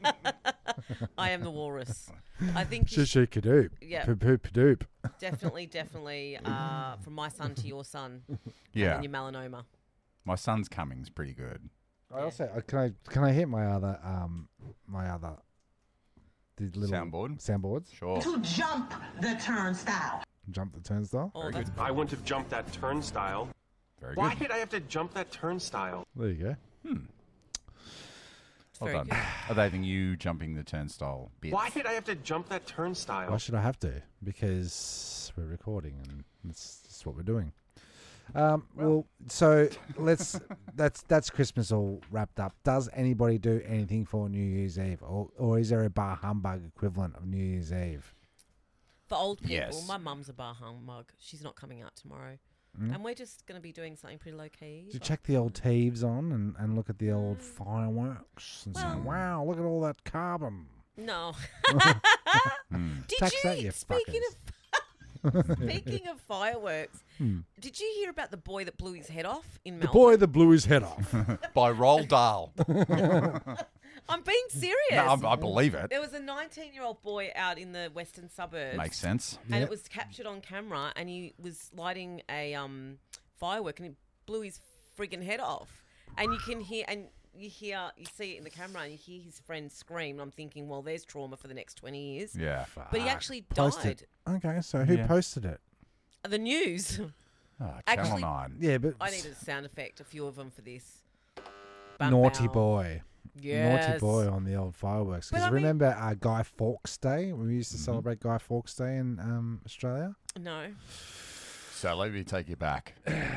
I am the walrus. I think you should Shishikadoop. Yeah. Poop definitely, definitely, uh, from my son to your son. Yeah, And your melanoma. my son's coming's pretty good. I also uh, can I can I hit my other um my other the little Soundboard? soundboards Sure. To jump the turnstile. jump the turnstile. Oh, that's I wouldn't have jumped that turnstile. Very Why good. did I have to jump that turnstile? There you go. Well very done. good. Are they having you jumping the turnstile bits? Why did I have to jump that turnstile? Why should I have to? Because we're recording and that's, that's what we're doing. Um, well, so let's that's that's Christmas all wrapped up. Does anybody do anything for New Year's Eve, or or is there a bar humbug equivalent of New Year's Eve? For old people, Yes. my mum's a bar humbug. She's not coming out tomorrow. Mm. And we're just going to be doing something pretty low key. Do you like- check the old Teves on and, and look at the old Mm. fireworks and say, Well- "Wow, look at all that carbon." No. Hmm. Did Tax you, that, you speaking fuckers. of speaking of fireworks, did you hear about the boy that blew his head off in Hmm. The Melbourne? boy that blew his head off. By Roald Dahl. I'm being serious. No, I, I believe it. There was a nineteen-year-old boy out in the western suburbs. Makes sense. And Yep. it was captured on camera, and he was lighting a um, firework, and he blew his friggin' head off. And you can hear, and you hear, you see it in the camera, and you hear his friend scream. And I'm thinking, well, there's trauma for the next twenty years. Yeah. But he actually Posted. died. Okay, so who Yeah. posted it? The news. Oh, Actually- Channel nine. Yeah, but I needed a sound effect, a few of them for this. Bum naughty bow. boy. Yes. Naughty boy on the old fireworks. But Because I mean- remember uh, Guy Fawkes Day? When we used to celebrate Guy Fawkes Day in um, Australia? No. So let me take you back.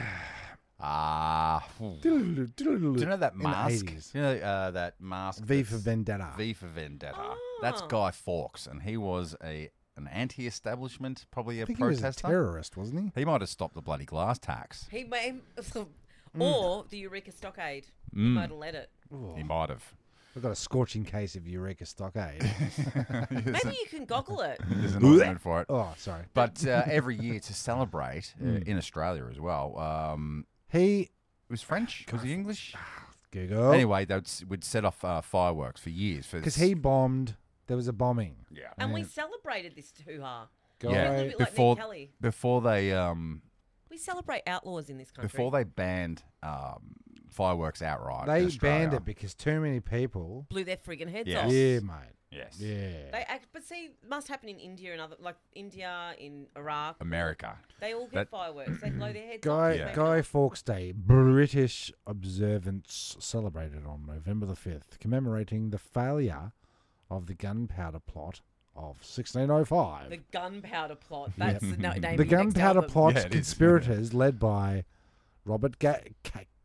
Ah. do Do you know that In the mask? eighties. You know uh, that mask? V for that's- Vendetta. V for Vendetta. That's Oh. Guy Fawkes, and he was a an anti-establishment, probably a I think he was a protester. terrorist, wasn't he? He might have stopped the bloody glass tax. He may, Mm. or the Eureka Stockade. He Mm. might have let it. He might have. We've got a scorching case of Eureka Stockade. Maybe you can goggle it. There's an argument for it. Oh, sorry. But uh, every year to celebrate, uh, Mm. in Australia as well, um, He... it was French. Was he English? Google. Anyway, they would, s- would set off uh, fireworks for years. Because he bombed... There was a bombing. Yeah. And we Yeah. celebrated this hoo-ha. Guy, A Yeah. little bit like Before, Nick Kelly. before they um, We celebrate outlaws in this country. before they banned um, fireworks outright. in They Australia. banned it because too many people... blew their friggin' heads Yes. off. Yeah, mate. Yes. Yeah. They act, but see, it must happen in India and other, like India, in Iraq. America. They all get That- fireworks. They blow their heads Guy off. Yeah. Guy Fawkes Day, British observance celebrated on November the fifth, commemorating the failure of the gunpowder plot of sixteen oh five. The gunpowder plot. That's the no, name The of your next gunpowder album. plot's Yeah, it is. conspirators, led by Robert Ga- Ca- Ca-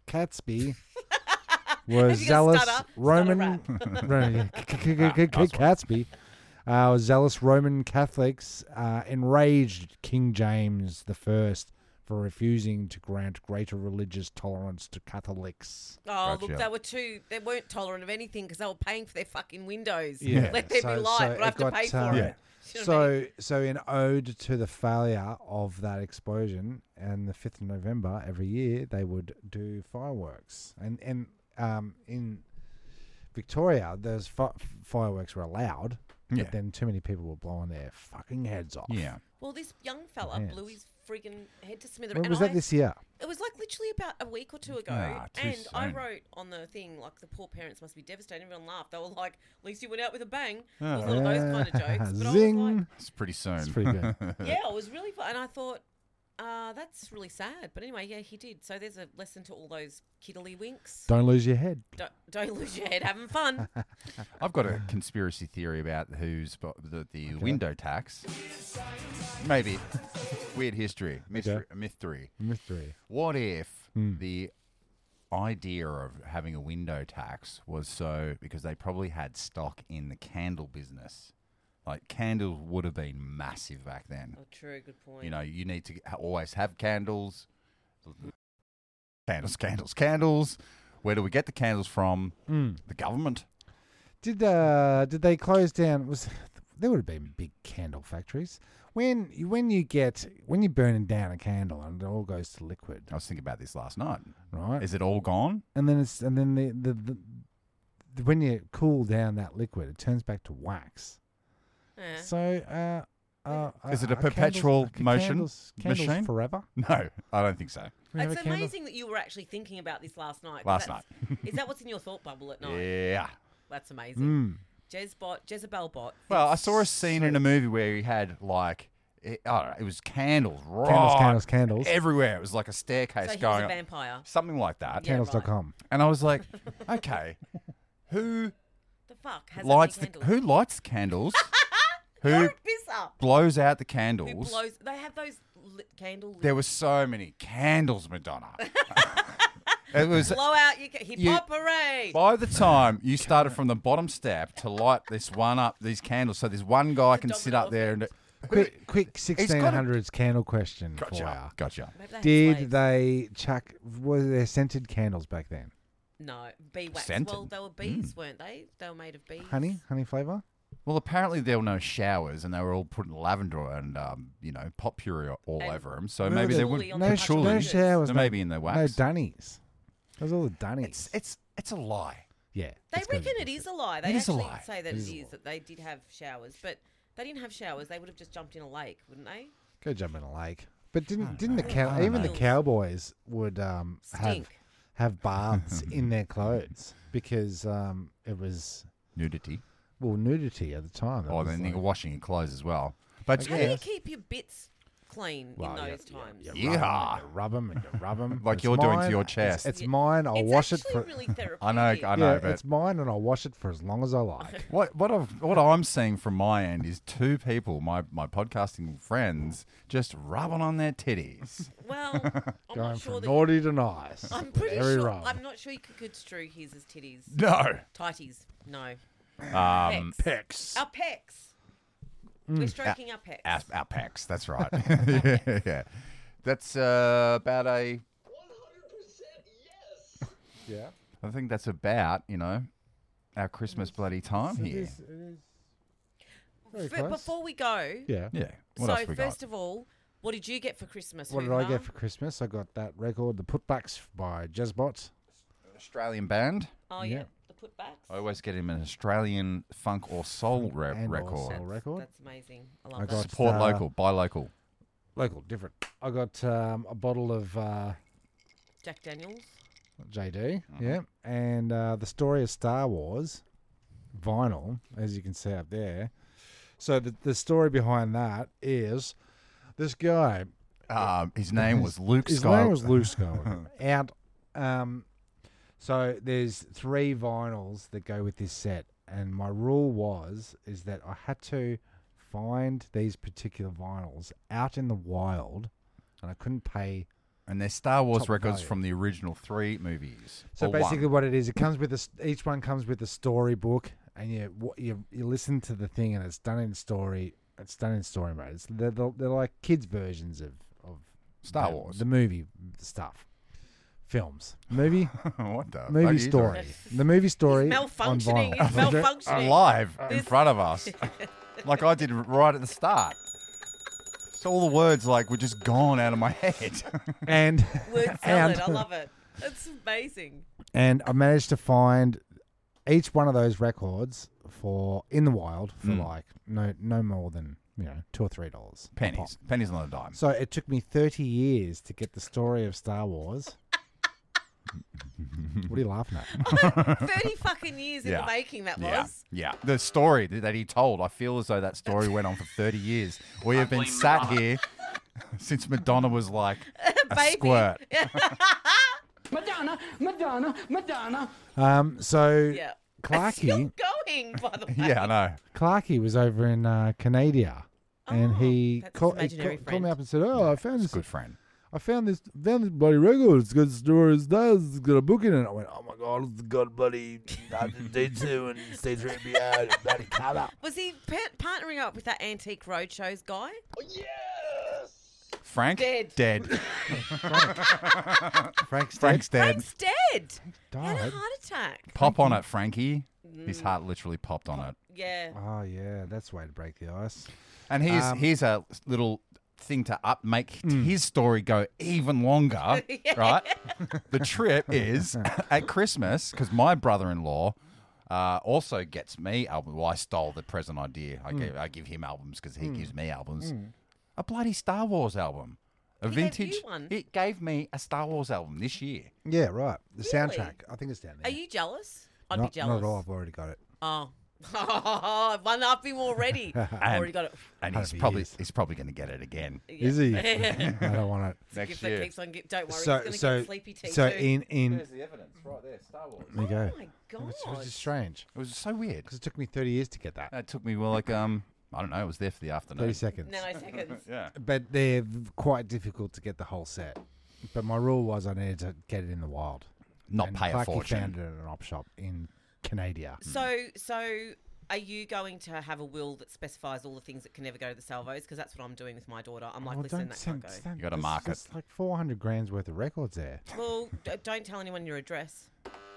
Catsby Have was you got a zealous stutter? Start a Roman. rap. Right, yeah. K- k- k- k- k- Catsby uh, was zealous Roman Catholics uh, enraged King James the First for refusing to grant greater religious tolerance to Catholics. Oh, Gotcha. look, they were too. They weren't tolerant of anything because they were paying for their fucking windows. Yeah, Let there so- be light, so but I it have to got, pay for um, it. Yeah. Do you know what I mean? So, so in ode to the failure of that explosion, and the fifth of November every year they would do fireworks, and and um, in Victoria, those fi- fireworks were allowed, Yeah. but then too many people were blowing their fucking heads off. Yeah. Well, this young fella Hands. blew his friggin' head to smithereens. When and was that I- this year? It was like literally about a week or two ago. Ah, too and I soon. wrote on the thing, like, the poor parents must be devastated. Everyone laughed. They were like, at least you went out with a bang. It was Oh. one of those kind of jokes. But Zing. I was like, It's pretty soon. It's pretty good. yeah, it was really fun. And I thought, uh, that's really sad. But anyway, yeah, he did. So there's a lesson to all those kiddly winks. Don't lose your head. Don't, don't lose your head having fun. I've got a conspiracy theory about who's bu- the, the window tax. Maybe weird history, mystery, Okay. myth three. Mystery. What if Hmm. the idea of having a window tax was so because they probably had stock in the candle business? Like candles would have been massive back then. Oh, true. Good point. You know, you need to ha- always have candles. Candles, candles, candles. Where do we get the candles from? Mm. The government. Did uh did they close down? Was there would have been big candle factories when you- when you get when you're burning down a candle and it all goes to liquid, I was thinking about this last night. right? Is it all gone? and then it's and then the the, the, the when you cool down that liquid, it turns back to wax. Yeah. So uh, uh, Is it a are candles- perpetual are motion candles, candles machine? forever? No, I don't think so. We have It's a candle? amazing that you were actually thinking about this last night. 'cause Last that's- Is that what's in your thought bubble at night? Yeah. That's amazing. Mm. Jezbot, Jezebel bot. Well, I saw a scene in a movie where he had like, it, I don't know, it was candles, right? Candles, candles, candles. everywhere. It was like a staircase So he was going a up, vampire. something like that. Yeah. Candles dot com. And I was like, okay, who The fuck has lights that the many candles? who lights the candles? who You're a pisser. blows out the Who candles? blows? They have those lit candle. Lit- There were so many candles, Madonna. It was. blow out your hip you- hop parade. By the time you started from the bottom step to light this one up, these candles, so this one guy can sit domino up there and. effect. Quick, quick, got a- sixteen hundreds candle question for Gotcha, you. gotcha. Maybe they had Did slaves. they chuck? Were there scented candles back then? No, bee wax. Scented? Well, they were bees, weren't they? They were made of bees. Honey, honey flavor. Well, apparently there were no showers, and they were all putting lavender and um, you know, pot puree all And over them. So Where maybe was they it? wouldn't. On No, the sh- touch no of showers. So no, maybe in the no wax. dunnies. Those are all the dunnies. It's it's it's a lie. yeah. They it's gotta reckon be it is a lie. They It is a actually lie. say that It it is a is, lie. that they did have showers, but they didn't have showers. They would have just jumped in a lake, wouldn't they? Go jump in a lake. But didn't don't didn't the know. cow I don't even the know. cowboys would um have Stink. have baths in their clothes because um it was Nudity. well nudity at the time. It Oh, was then you're like- washing your clothes as well. But How yeah, do you keep your bits clean Well, in yeah, those yeah, times? yeah, Yeah. Rub them and you rub them Like you're doing to your It's, chest. it's Yeah. mine. I'll It's wash it actually for. really therapeutic. I know, I know, yeah, but it's mine, and I'll wash it for as long as I like. what what I've, what I'm seeing from my end is two people, my my podcasting friends, just rubbing on their titties. Well, I'm Going not sure from that. naughty to nice. I'm with pretty every sure. rub. I'm not sure you could construe his as titties. No, Tighties. No. um, Pecs. Pecs. Our pecs. Mm. We're stroking our pecs. our, our pecs. That's right. yeah, yeah, that's uh, about a. Yeah. I think that's about you know our Christmas bloody time It here. is. It is. Very F- close. Before we go, Yeah. Yeah. What so else we first got? of all, what did you get for Christmas? What did I Hoover? get for Christmas? I got that record, The Putbacks by Jezbot. Australian band. Oh yeah, Yeah. the putbacks. I always get him an Australian funk or soul re- And or record. soul. That's, record. that's amazing. I love I that. got- Support uh, local, buy local. Local, different. I got um, a bottle of uh, Jack Daniels. J D, yeah, and uh, the story of Star Wars vinyl, as you can see up there. So the the story behind that is this guy. Um, his name was Luke His Skywalker. name was Luke Skywalker. Out. Um, so there's three vinyls that go with this set, and my rule was is that I had to find these particular vinyls out in the wild, and I couldn't pay And they're Star Wars Top records value. from the original three movies. So or basically, one. what it is, it comes with a, s- each one comes with a storybook, and you what you you listen to the thing, and it's done in story. It's done in story mode. It's, they're, they're they're like kids' versions of of Star the, Wars. the movie stuff, films, movie, what the fuck are movie you story, doing? the movie story. He's on malfunctioning. vinyl. He's malfunctioning. Alive in This- front of us, like I did right at the start. So all the words like were just gone out of my head. and Word and, salad. I love it. It's amazing. and I managed to find each one of those records for in the wild for Mm. like no no more than you know two or three dollars. a pop. Pennies, pennies on a dime. So it took me thirty years to get the story of Star Wars. What are you laughing at? thirty fucking years in Yeah. the making that Yeah, was. yeah. The story that he told, I feel as though that story went on for thirty years. We I have been blame sat Madonna. here since Madonna was like a Baby. squirt. Madonna, Madonna, Madonna. Um, so Yeah. Clarky, Still going, by the way. Yeah, I know. Clarky was over in uh, Canada, and Oh, he, that's his call, he imaginary ca- called me friend. up and said, "Oh, I found It's this. a good friend. I found this. Found this bloody record. It's got stories. It's got a book in it." I went, "Oh my god, it's got bloody D two and C three P O and bloody cover." Was he pa- partnering up with that Antique Roadshows guy? Frank? Dead. Dead. Frank's Frank's dead. Frank's dead. He had a died. heart attack. Pop on it, Frankie. Mm. His heart literally popped on it. Yeah. Oh yeah, that's the way to break the ice. And here's Um, here's a little thing to up make Mm. his story go even longer, Yeah. right? The trip is at Christmas because my brother-in-law uh, also gets me album. Well, I stole the present idea. Mm. I give I give him albums because he gives me albums. A bloody Star Wars album, a He gave vintage. you one? It gave me a Star Wars album this year. Yeah, right. The Really? soundtrack. I think it's down there. Are you jealous? I'd not, be jealous. Not at all. I've already got it. Oh. One up him already. already got it. And Had he's it for probably years. he's probably going to get it again Is he? I Yeah. don't want it. It's a next gift that year. keeps on gi- Don't worry, So, he's going to so, get sleepy tea so too. in in the evidence right there, Star Wars. there you go. Oh my god. It's, it's just strange It was so weird. because it took me thirty years to get that. It took me well, like um, I don't know. It was there for the afternoon. Thirty seconds. Nanoseconds. Yeah. But they're v- quite difficult to get the whole set. But my rule was I needed to get it in the wild. Not and pay a Clarky fortune. found it at an op shop in Canada. So, so are you going to have a will that specifies all the things that can never go to the salvos? Because that's what I'm doing with my daughter. I'm like, Well, listen, don't that send- can't go. send- You gotta there's- mark it. there's like four hundred grand's worth of records there. Well, d- don't tell anyone your address.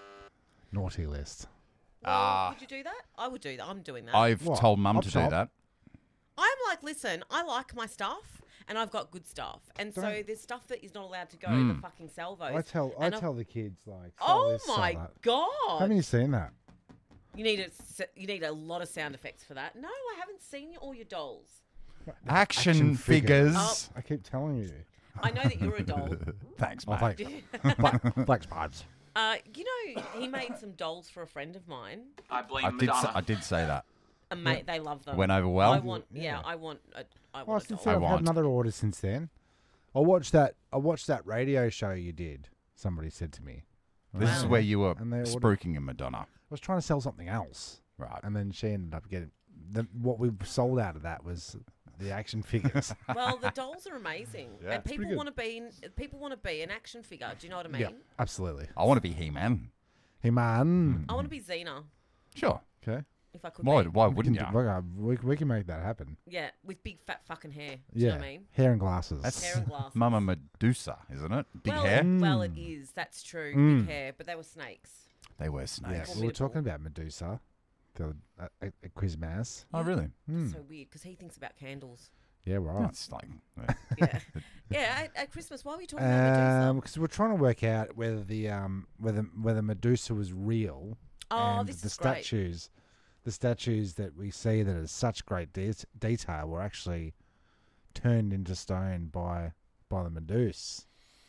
Naughty list. Well, Ah. would you do that? I would do that. I'm doing that. I've What? told mum Op to do shop? that. I'm like, listen, I like my stuff, and I've got good stuff, and so Don't- there's stuff that is not allowed to go to Mm. the fucking salvos. I tell I And I've- tell the kids like. sell Oh this, sell my that. god! Haven't you seen that? You need a s- you need a lot of sound effects for that. No, I haven't seen you, all your dolls. Action, Action figures. figures. I keep telling you. I know that you're a doll. Thanks, Oh, mate. thanks. Thanks, thanks, buds. Uh, you know, he made some dolls for a friend of mine. I blame I did. Say, Madonna. I did say that. And mate, they love them. Went over well? I want, yeah, Yeah. I want, a, I Well, want a since doll. then, I I've had want. another order since then. I watched that. I watched that radio show you did. Somebody said to me. This is Wow. where you were And they ordered- spruiking a Madonna, I was trying to sell something else, right? and then she ended up getting. The, what we sold out of that was the action figures. Well, the dolls are amazing, Yeah. and It's people pretty want to be, in, people want to be an action figure. Do you know what I mean? yeah, absolutely. I want to be He-Man. Hey man. I want to be Xena, Sure. Okay. if I could. Why? Be. Why We wouldn't can, you? do- look, uh, we, we can make that happen. Yeah, with big fat fucking hair. Do Yeah. you know what I mean? Hair and glasses. That's Hair and glasses. Mama Medusa, isn't it? Big well, hair. It, well, it Mm. is. That's true. Mm. Big hair, but they were snakes. They were yeah, snakes. we were Formidable. talking about Medusa the, at, at, at Quizmass. Oh, really? Mm. So weird because he thinks about candles. Yeah, right. That's like. uh, Yeah, yeah. At, at Christmas, why were you talking about Um, Medusa? because we're trying to work out whether the um whether whether Medusa was real. Oh, and this the is great. statues, the statues that we see that are such great de- detail were actually turned into stone by by the Medusa.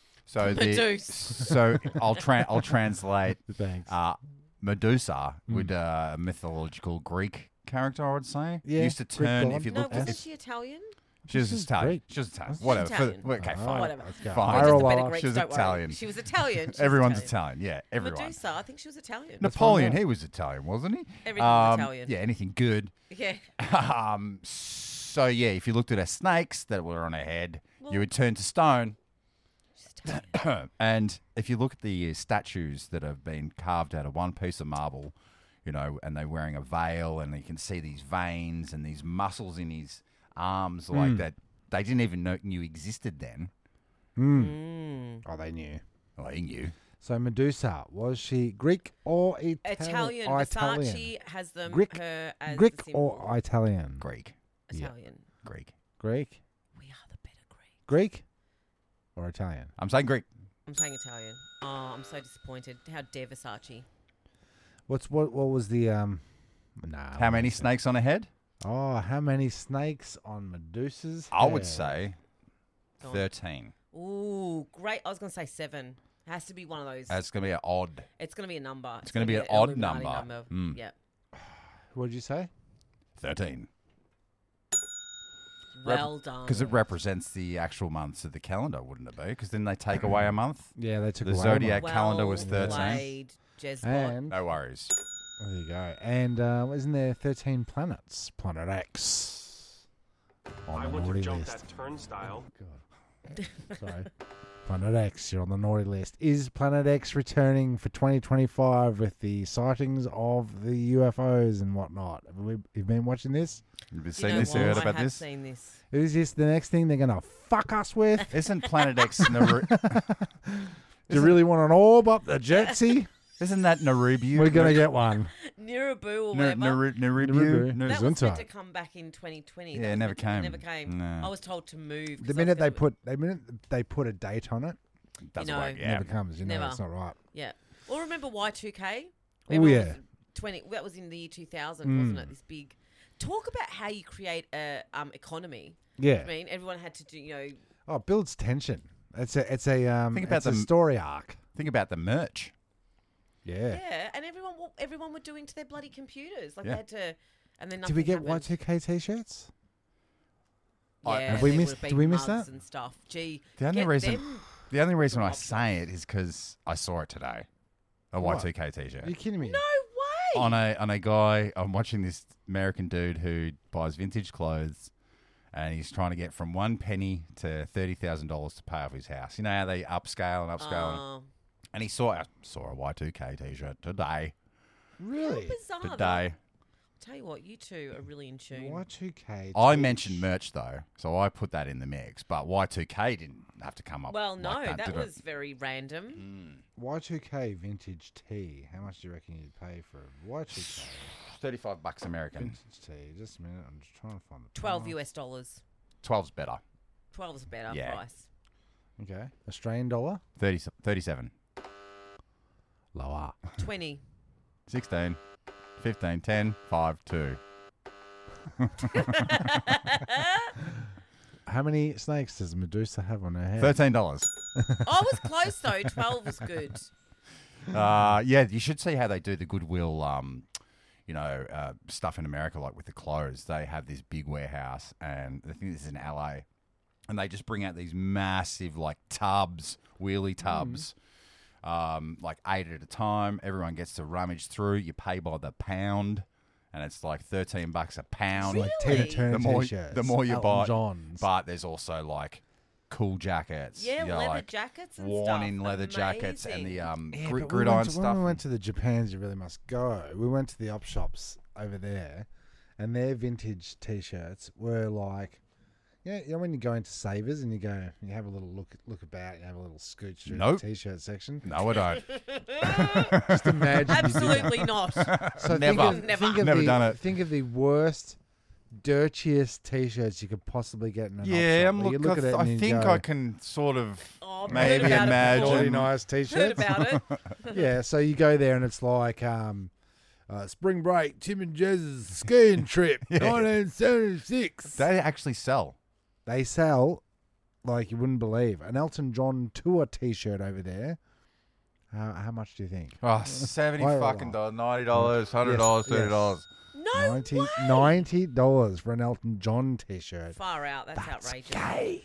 So the Medusa. so I'll tra- I'll translate. Thanks. Uh, Medusa, Mm. with a mythological Greek character, I would say. Yeah, used to Greek turn god. if you No, look. wasn't if, she Italian? she was She's Italian. Greek. She was Italian. She's Whatever. For- Italian. okay, Oh, fine. Whatever. let's go. Fine. We're just a bit Irola. of Greeks, She was don't worry. Italian. She was Italian. She was Everyone's Italian. Italian. Yeah, everyone. Medusa, I think she was Italian. Napoleon, out. he was Italian, wasn't he? Everything was Um, Italian. Yeah, anything good. Yeah. um, so yeah, if you looked at her snakes that were on her head, Well- you would turn to stone. She's Italian. And if you look at the statues that have been carved out of one piece of marble, you know, and they're wearing a veil, and you can see these veins and these muscles in his arms, like that, they didn't even know knew existed then. Mm. Oh, they knew. Well, they knew. So Medusa, was she Greek or Italian? Italian. Oh, Versace has them. Greek, her as Greek the symbol. or Italian? Greek. Italian. Greek. Greek. We are the better Greek. Greek or Italian? I'm saying Greek. I'm saying Italian. Oh, I'm so disappointed. How dare Versace? What's what? What was the um? Nah. How many snakes on a head? Oh, how many snakes on Medusa's I would head? say Go on. thirteen. Ooh, great. I was going to say seven. It has to be one of those. That's going to be an odd. It's going to be a number. It's gonna be an an odd Illuminati number. Mm. Yep. What did you say? thirteen. Well done. Because it represents the actual months of the calendar, wouldn't it be? Because then they take away a month. Yeah, they took The away a zodiac month. calendar was Well thirteen. played, Jezbot. And No worries. there you go. And uh, isn't there thirteen planets? Planet X on I the want naughty to jump list. that turnstile. God. Sorry. Planet X, you're on the naughty list. Is Planet X returning for twenty twenty-five with the sightings of the U F Os and whatnot? Have we you've been watching this? You've You seen know this? You what? heard I about have this? seen this. Is this the next thing they're going to fuck us with? Isn't Planet X Naru- Do you really want an orb up the Jetsy? Isn't that Narubu? We're going to get one. Nirabu or Nar- whatever. Naru- Narubu? Narubu. Nar- that was meant to Gesundheit. come back in twenty twenty. Yeah, That it was never meant to- came. Never came. No. I was told to move. 'cause I The was minute they gonna- put the minute they put a date on it, Doesn't know, work. it Yeah. never comes. You know Never. it's not right. Yeah. Or remember Y two K? Oh, Everyone yeah. was twenty. That was in the year two thousand, Mm. wasn't it? This big. Talk about how you create a um, economy. Yeah. I mean, everyone had to do. You know. Oh, it builds tension. It's a it's a um Think about it's a the- story arc. Think about the merch. Yeah. Yeah, and everyone, what everyone were doing to their bloody computers, like Yeah. they had to. And then Did we nothing get happened. Y two K t-shirts? I- Yeah, Have we there missed- would've did been we miss mugs that? And stuff. Gee, The only get reason, them- the only reason I dropped say it is because I saw it today. A What? Y two K t-shirt. Are you kidding me? No way. on a on a guy. I'm watching this American dude who buys vintage clothes, and he's trying to get from one penny to thirty thousand dollars to pay off his house. You know how they upscale and upscale, and, Oh, and he saw I saw a Y two K t-shirt today. Really? bizarre. though. Today, Tell you what, you two are really in tune. Y two K. I mentioned merch though, so I put that in the mix. But Y two K didn't have to come up. Well, no, like that, that did it? was very random. Y two K vintage tee. How much do you reckon you'd pay for a Y two K thirty-five bucks American. vintage tee? Just a minute. I'm just trying to find the Twelve price. U S dollars. Twelve's better. Twelve is a better Yeah. price. Okay. Australian dollar. thirty, thirty-seven. Lower. Twenty. sixteen. fifteen. ten. five. two. How many snakes does Medusa have on her head? thirteen dollars. I was close though. Twelve was good. Uh, yeah, you should see how they do the Goodwill, um, you know, uh, stuff in America, like with the clothes. They have this big warehouse, and I think this is in L A, and they just bring out these massive, like, tubs, wheelie tubs, um, like eight at a time. Everyone gets to rummage through. You pay by the pound, and it's like thirteen bucks a pound. Like Tina Really? Turner The more, t-shirts. the more you Elton buy, John's. but there's also like cool jackets. Yeah, you know, leather like jackets and worn-in stuff. leather jackets and the Amazing. um, Yeah, gri- but we gridiron went to, stuff. When we went to the Japans, you really must go. We went to the op shops over there, and their vintage T-shirts were like, yeah, you know, when you go into Savers and you go, you have a little look look about, you have a little scooch through Nope. the T-shirt section. No, I don't. Just imagine. you did that. Absolutely not. So Never. Think of, Never. Think of Never the, done it. Think of the worst, dirtiest T-shirts you could possibly get in an op Yeah, shop. I'm Like, you looking. look at it I and you think go, I can sort of Oh, I've maybe heard about it imagine. before. really nice Heard T-shirts. about it. Yeah, so you go there and it's like um, uh, spring break, Tim and Jez's skiing trip, nineteen seventy-six. They actually sell. They sell like you wouldn't believe an Elton John tour T-shirt over there. How how much do you think? Oh, seventy Why- fucking dollars, ninety dollars, hundred Yes, dollars, yes. thirty dollars. No ninety way. ninety dollars for an Elton John T-shirt. Far out. That's, outrageous. Gay.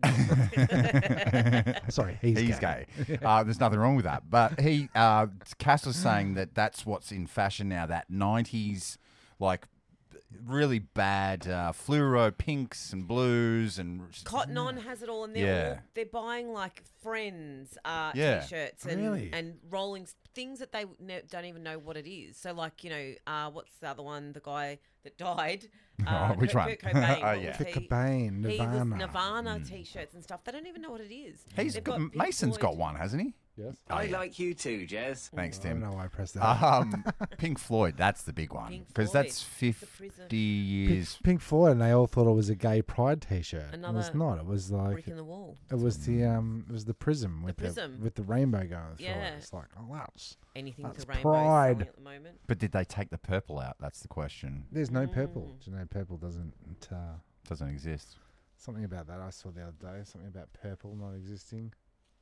Sorry, he's, He's gay. uh, there's nothing wrong with that. But he, uh, Cass was saying that that's what's in fashion now. That nineties, like, really bad uh, fluoro pinks and blues and Cotton On has it all, and they're Yeah. all, they're buying like Friends uh, Yeah. t-shirts and Really? and rolling s- things that they ne- don't even know what it is. So like you know, uh, what's the other one? The guy that died. Uh, Oh, which Kurt- one? Kurt Cobain. Oh, What yeah. was Kurt he? Cobain, He was Nirvana. Nirvana t-shirts and stuff. They don't even know what it is. He's They've got, Pink Mason's got Floyd. one, hasn't he? Yes. I like you too, Jez. Thanks, I don't Tim. know why I pressed that. Um, Pink Floyd, that's the big one Pink because Floyd. that's The Prism. fifty years. Pink, Pink Floyd, and they all thought it was a gay pride T-shirt. it was Another not. It was like Brick in the wall. it was the um it was the prism with the, prism. with the rainbow going through Yeah. it. It's like, oh, that's Anything That's to rainbow pride. selling at the moment. But did they take the purple out? That's the question. there's no purple. Mm. Do you know purple doesn't uh, Doesn't exist. something about that I saw the other day. Something about purple not existing.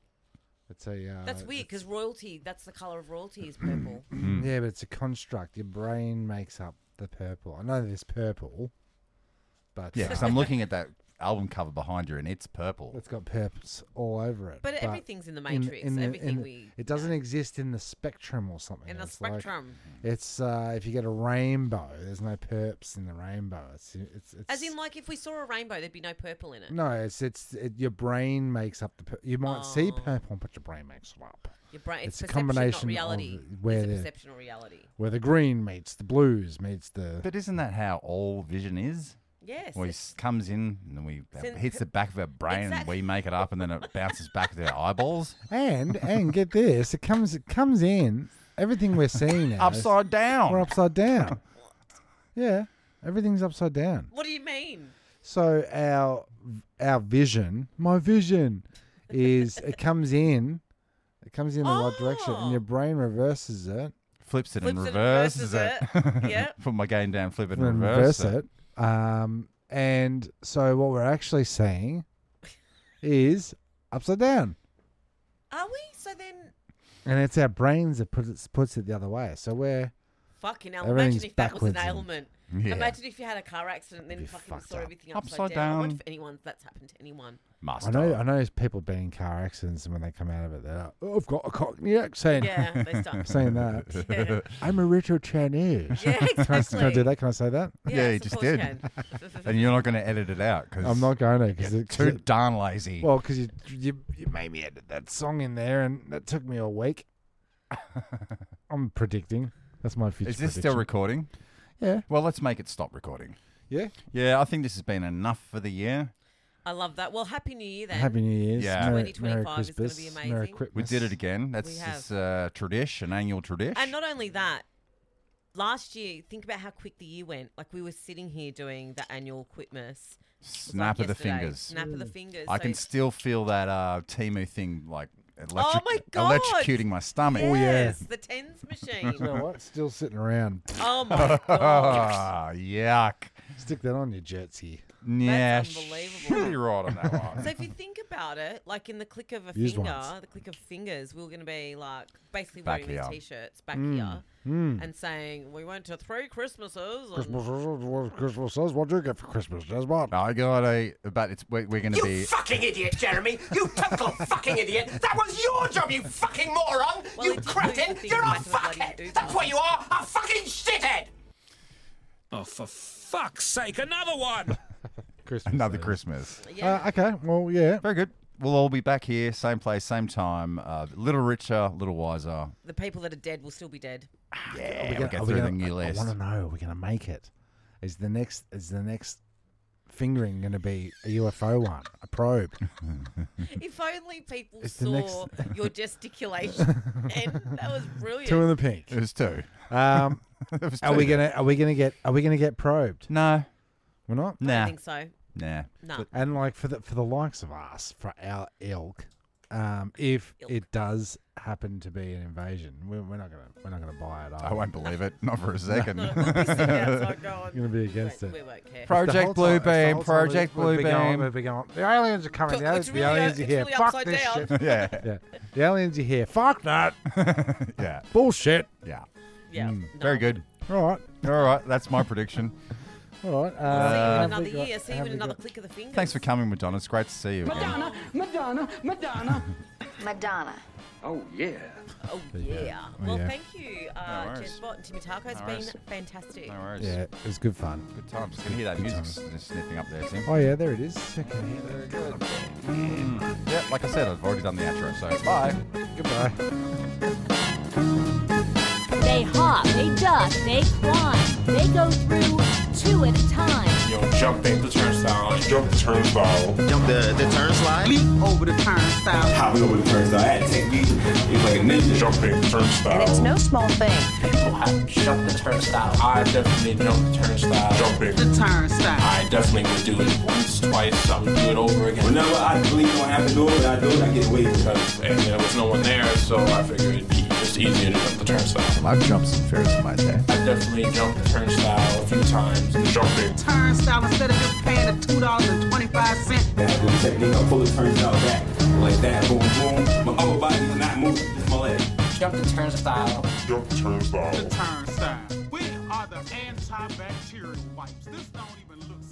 It's a uh, That's weird it's- because royalty, that's the colour of royalty is purple. yeah, but it's a construct. Your brain makes up the purple. I know there's purple, but Yeah, uh, because I'm looking at that album cover behind you, and it's purple. it's got purples all over it. But everything's in the in- matrix. in the- Everything in- we it doesn't exist in the spectrum or something. in the It's like- spectrum. it's uh, if you get a rainbow, there's no perps in the rainbow. It's it's, it's As in, like, if we saw a rainbow, there'd be no purple in it. no, it's it's it, your brain makes up the. Pur- you might see Oh. purple, but your brain makes it up. Your brain, it's, It's a perception, combination not reality. of where it's a the- perception or reality. Where the green meets the blues meets the. But isn't that how all vision is? Yes. Well, it's- it comes in, and then we Sen- it hits the back of our brain, and Exactly. we make it up, and then it bounces back to our eyeballs. And and get this, it comes it comes in. Everything we're seeing now, is- Upside down. we're upside down. Yeah, everything's upside down. What do you mean? So our our vision, my vision, is it comes in, it comes in the right direction, and your Oh. brain reverses it Flips it Flips and it and reverses reverses it. it. Yep. Put my game down, flip it and and then reverse, reverse it. Um, and so what we're actually seeing is upside down, Are we? So then, and it's our brains that puts it puts it the other way. So we're fucking hell. Everything's Imagine if that was an backwards and- ailment. Yeah. Imagine if you had a car accident and then Be fucking fucked saw up. everything upside, Upside down. I wonder down. if anyone's that's happened to anyone. Must I know have. I know there's people being in car accidents, and when they come out of it, they're like, oh, I've got a Cockney accent. Yeah, they start. saying that. Yeah. I'm a Richard Chinese. Yeah, Can I, can I exactly. do that? Can I say that? Yeah, Yes, you of just course you did. can. And you're not going to edit it out because I'm not going to because you're too darn lazy. well, because you, you you made me edit that song in there, and that took me a week. I'm predicting. That's my future. Is this still prediction. recording? Yeah. Well, let's make it stop recording. Yeah. Yeah, I think this has been enough for the year. I love that. Well, Happy New Year then. Happy New Year's. Yeah. Merry, twenty Merry twenty-five is gonna Christmas. be Merry amazing. Christmas. We did it again. That's We this uh, tradition, an annual tradition. And not only that, last year, think about how quick the year went. Like we were sitting here doing the annual Quitmas. It was Snap like of the yesterday. fingers. Snap of the fingers. I So can still feel that uh, Timu thing like electric- Oh my God. electrocuting my stomach. Oh, yeah. Yes, the tens machine. You know what? Still sitting around. Oh my god. Ah, yuck. Stick that on your jersey. Yeah, unbelievable. should be right on that one. So if you think about it, like in the click of a Used finger, ones. the click of fingers, we were going to be like basically Back wearing these here. t-shirts back Mm. here Mm. and saying we went to three Christmases. And Christmas, what Christmas says. What do you get for Christmas, Desmond? I got a, but it's we're, we're going to You be. fucking idiot, Jeremy! You total fucking idiot! That was your job, you fucking moron! Well, you it did cretin! lose the You're a thing back to the bloody fuckhead! Uber. That's what you are! A fucking shithead! Oh, for fuck's sake, another one! Christmas. Another that is. Christmas. yeah. Uh, okay. Well, yeah. Very good. We'll all be back here, same place, same time. A uh, little richer, little wiser. the people that are dead will still be dead. Yeah, Are we we'll gonna- get are we through the gonna- new I, list. I want to know. Are we going to make it? Is the next is the next fingering going to be a U F O one, a probe? If only people It's the saw next- your gesticulation. And that was brilliant. Two in the pink. It was two. Um, It was are two. we gonna are we gonna get are we gonna get probed? No. We're not. I Nah. don't think so. Nah. No. And like for the for the likes of us, for our ilk, um, if Ilk. it does happen to be an invasion, we're, we're not gonna we're not gonna buy it. I won't believe it. Not for a second. No, we'll be sitting outside going, Gonna be we against won't- it. We won't care. Pro- The Project whole time- it's the Bluebeam, whole time Project we've- we've been going- Bluebeam. we've been going, the aliens are coming. The, It's the really, aliens uh, are it's here. really Fuck upside this down. shit. yeah. Yeah, the aliens are here. Fuck that. Yeah. Bullshit. Yeah. Yeah. Mm. no. Very good. All right. All right. That's my prediction. All right. See you Uh, in have another we got- year. See you have in we another got- click of the fingers. Thanks for coming, Madonna. It's great to see you again. Madonna, Madonna, Madonna. Madonna. Oh, yeah. Oh, There you go. yeah. Oh, Well, yeah. thank you, uh, worries. Jezbot and Timmy Taco. It's No been worries. fantastic. No worries. Yeah, it was good fun. Good times. Can you hear that Good music times. s- just sniffing up there, Tim? Oh yeah, there it is. Okay. Very good. Mm. Yeah, like I said, I've already done the outro, so bye. Goodbye. They hop, they duck, they climb. They go through two at a time. You know, jumping the turnstile. Jump the turnstile. Jump the, the turnstile. Leap over the turnstile. Hopping over the turnstile. I had technique. It was like a ninja. Jumping the turnstile. And it's no small thing. People have jumped the turnstile. I definitely jumped the turnstile. Jumping. The turnstile. I definitely would do it once, twice. I would do it over again. Whenever I believe I don't have to do it, I do it, I get away with it. Because and there was no one there, so I figured it'd be just easier to jump the turnstile. I've jumped some ferrets in my day. I definitely jumped the turnstile a few times. Jumping. Turnstile instead of just paying the two dollars and twenty-five cents. I do the technique, I pull the turnstile back. Like that, boom, boom. My upper body is not moving, just my leg. Jump the turnstile. Jump the turnstile. The turnstile. We are the antibacterial wipes. This don't even look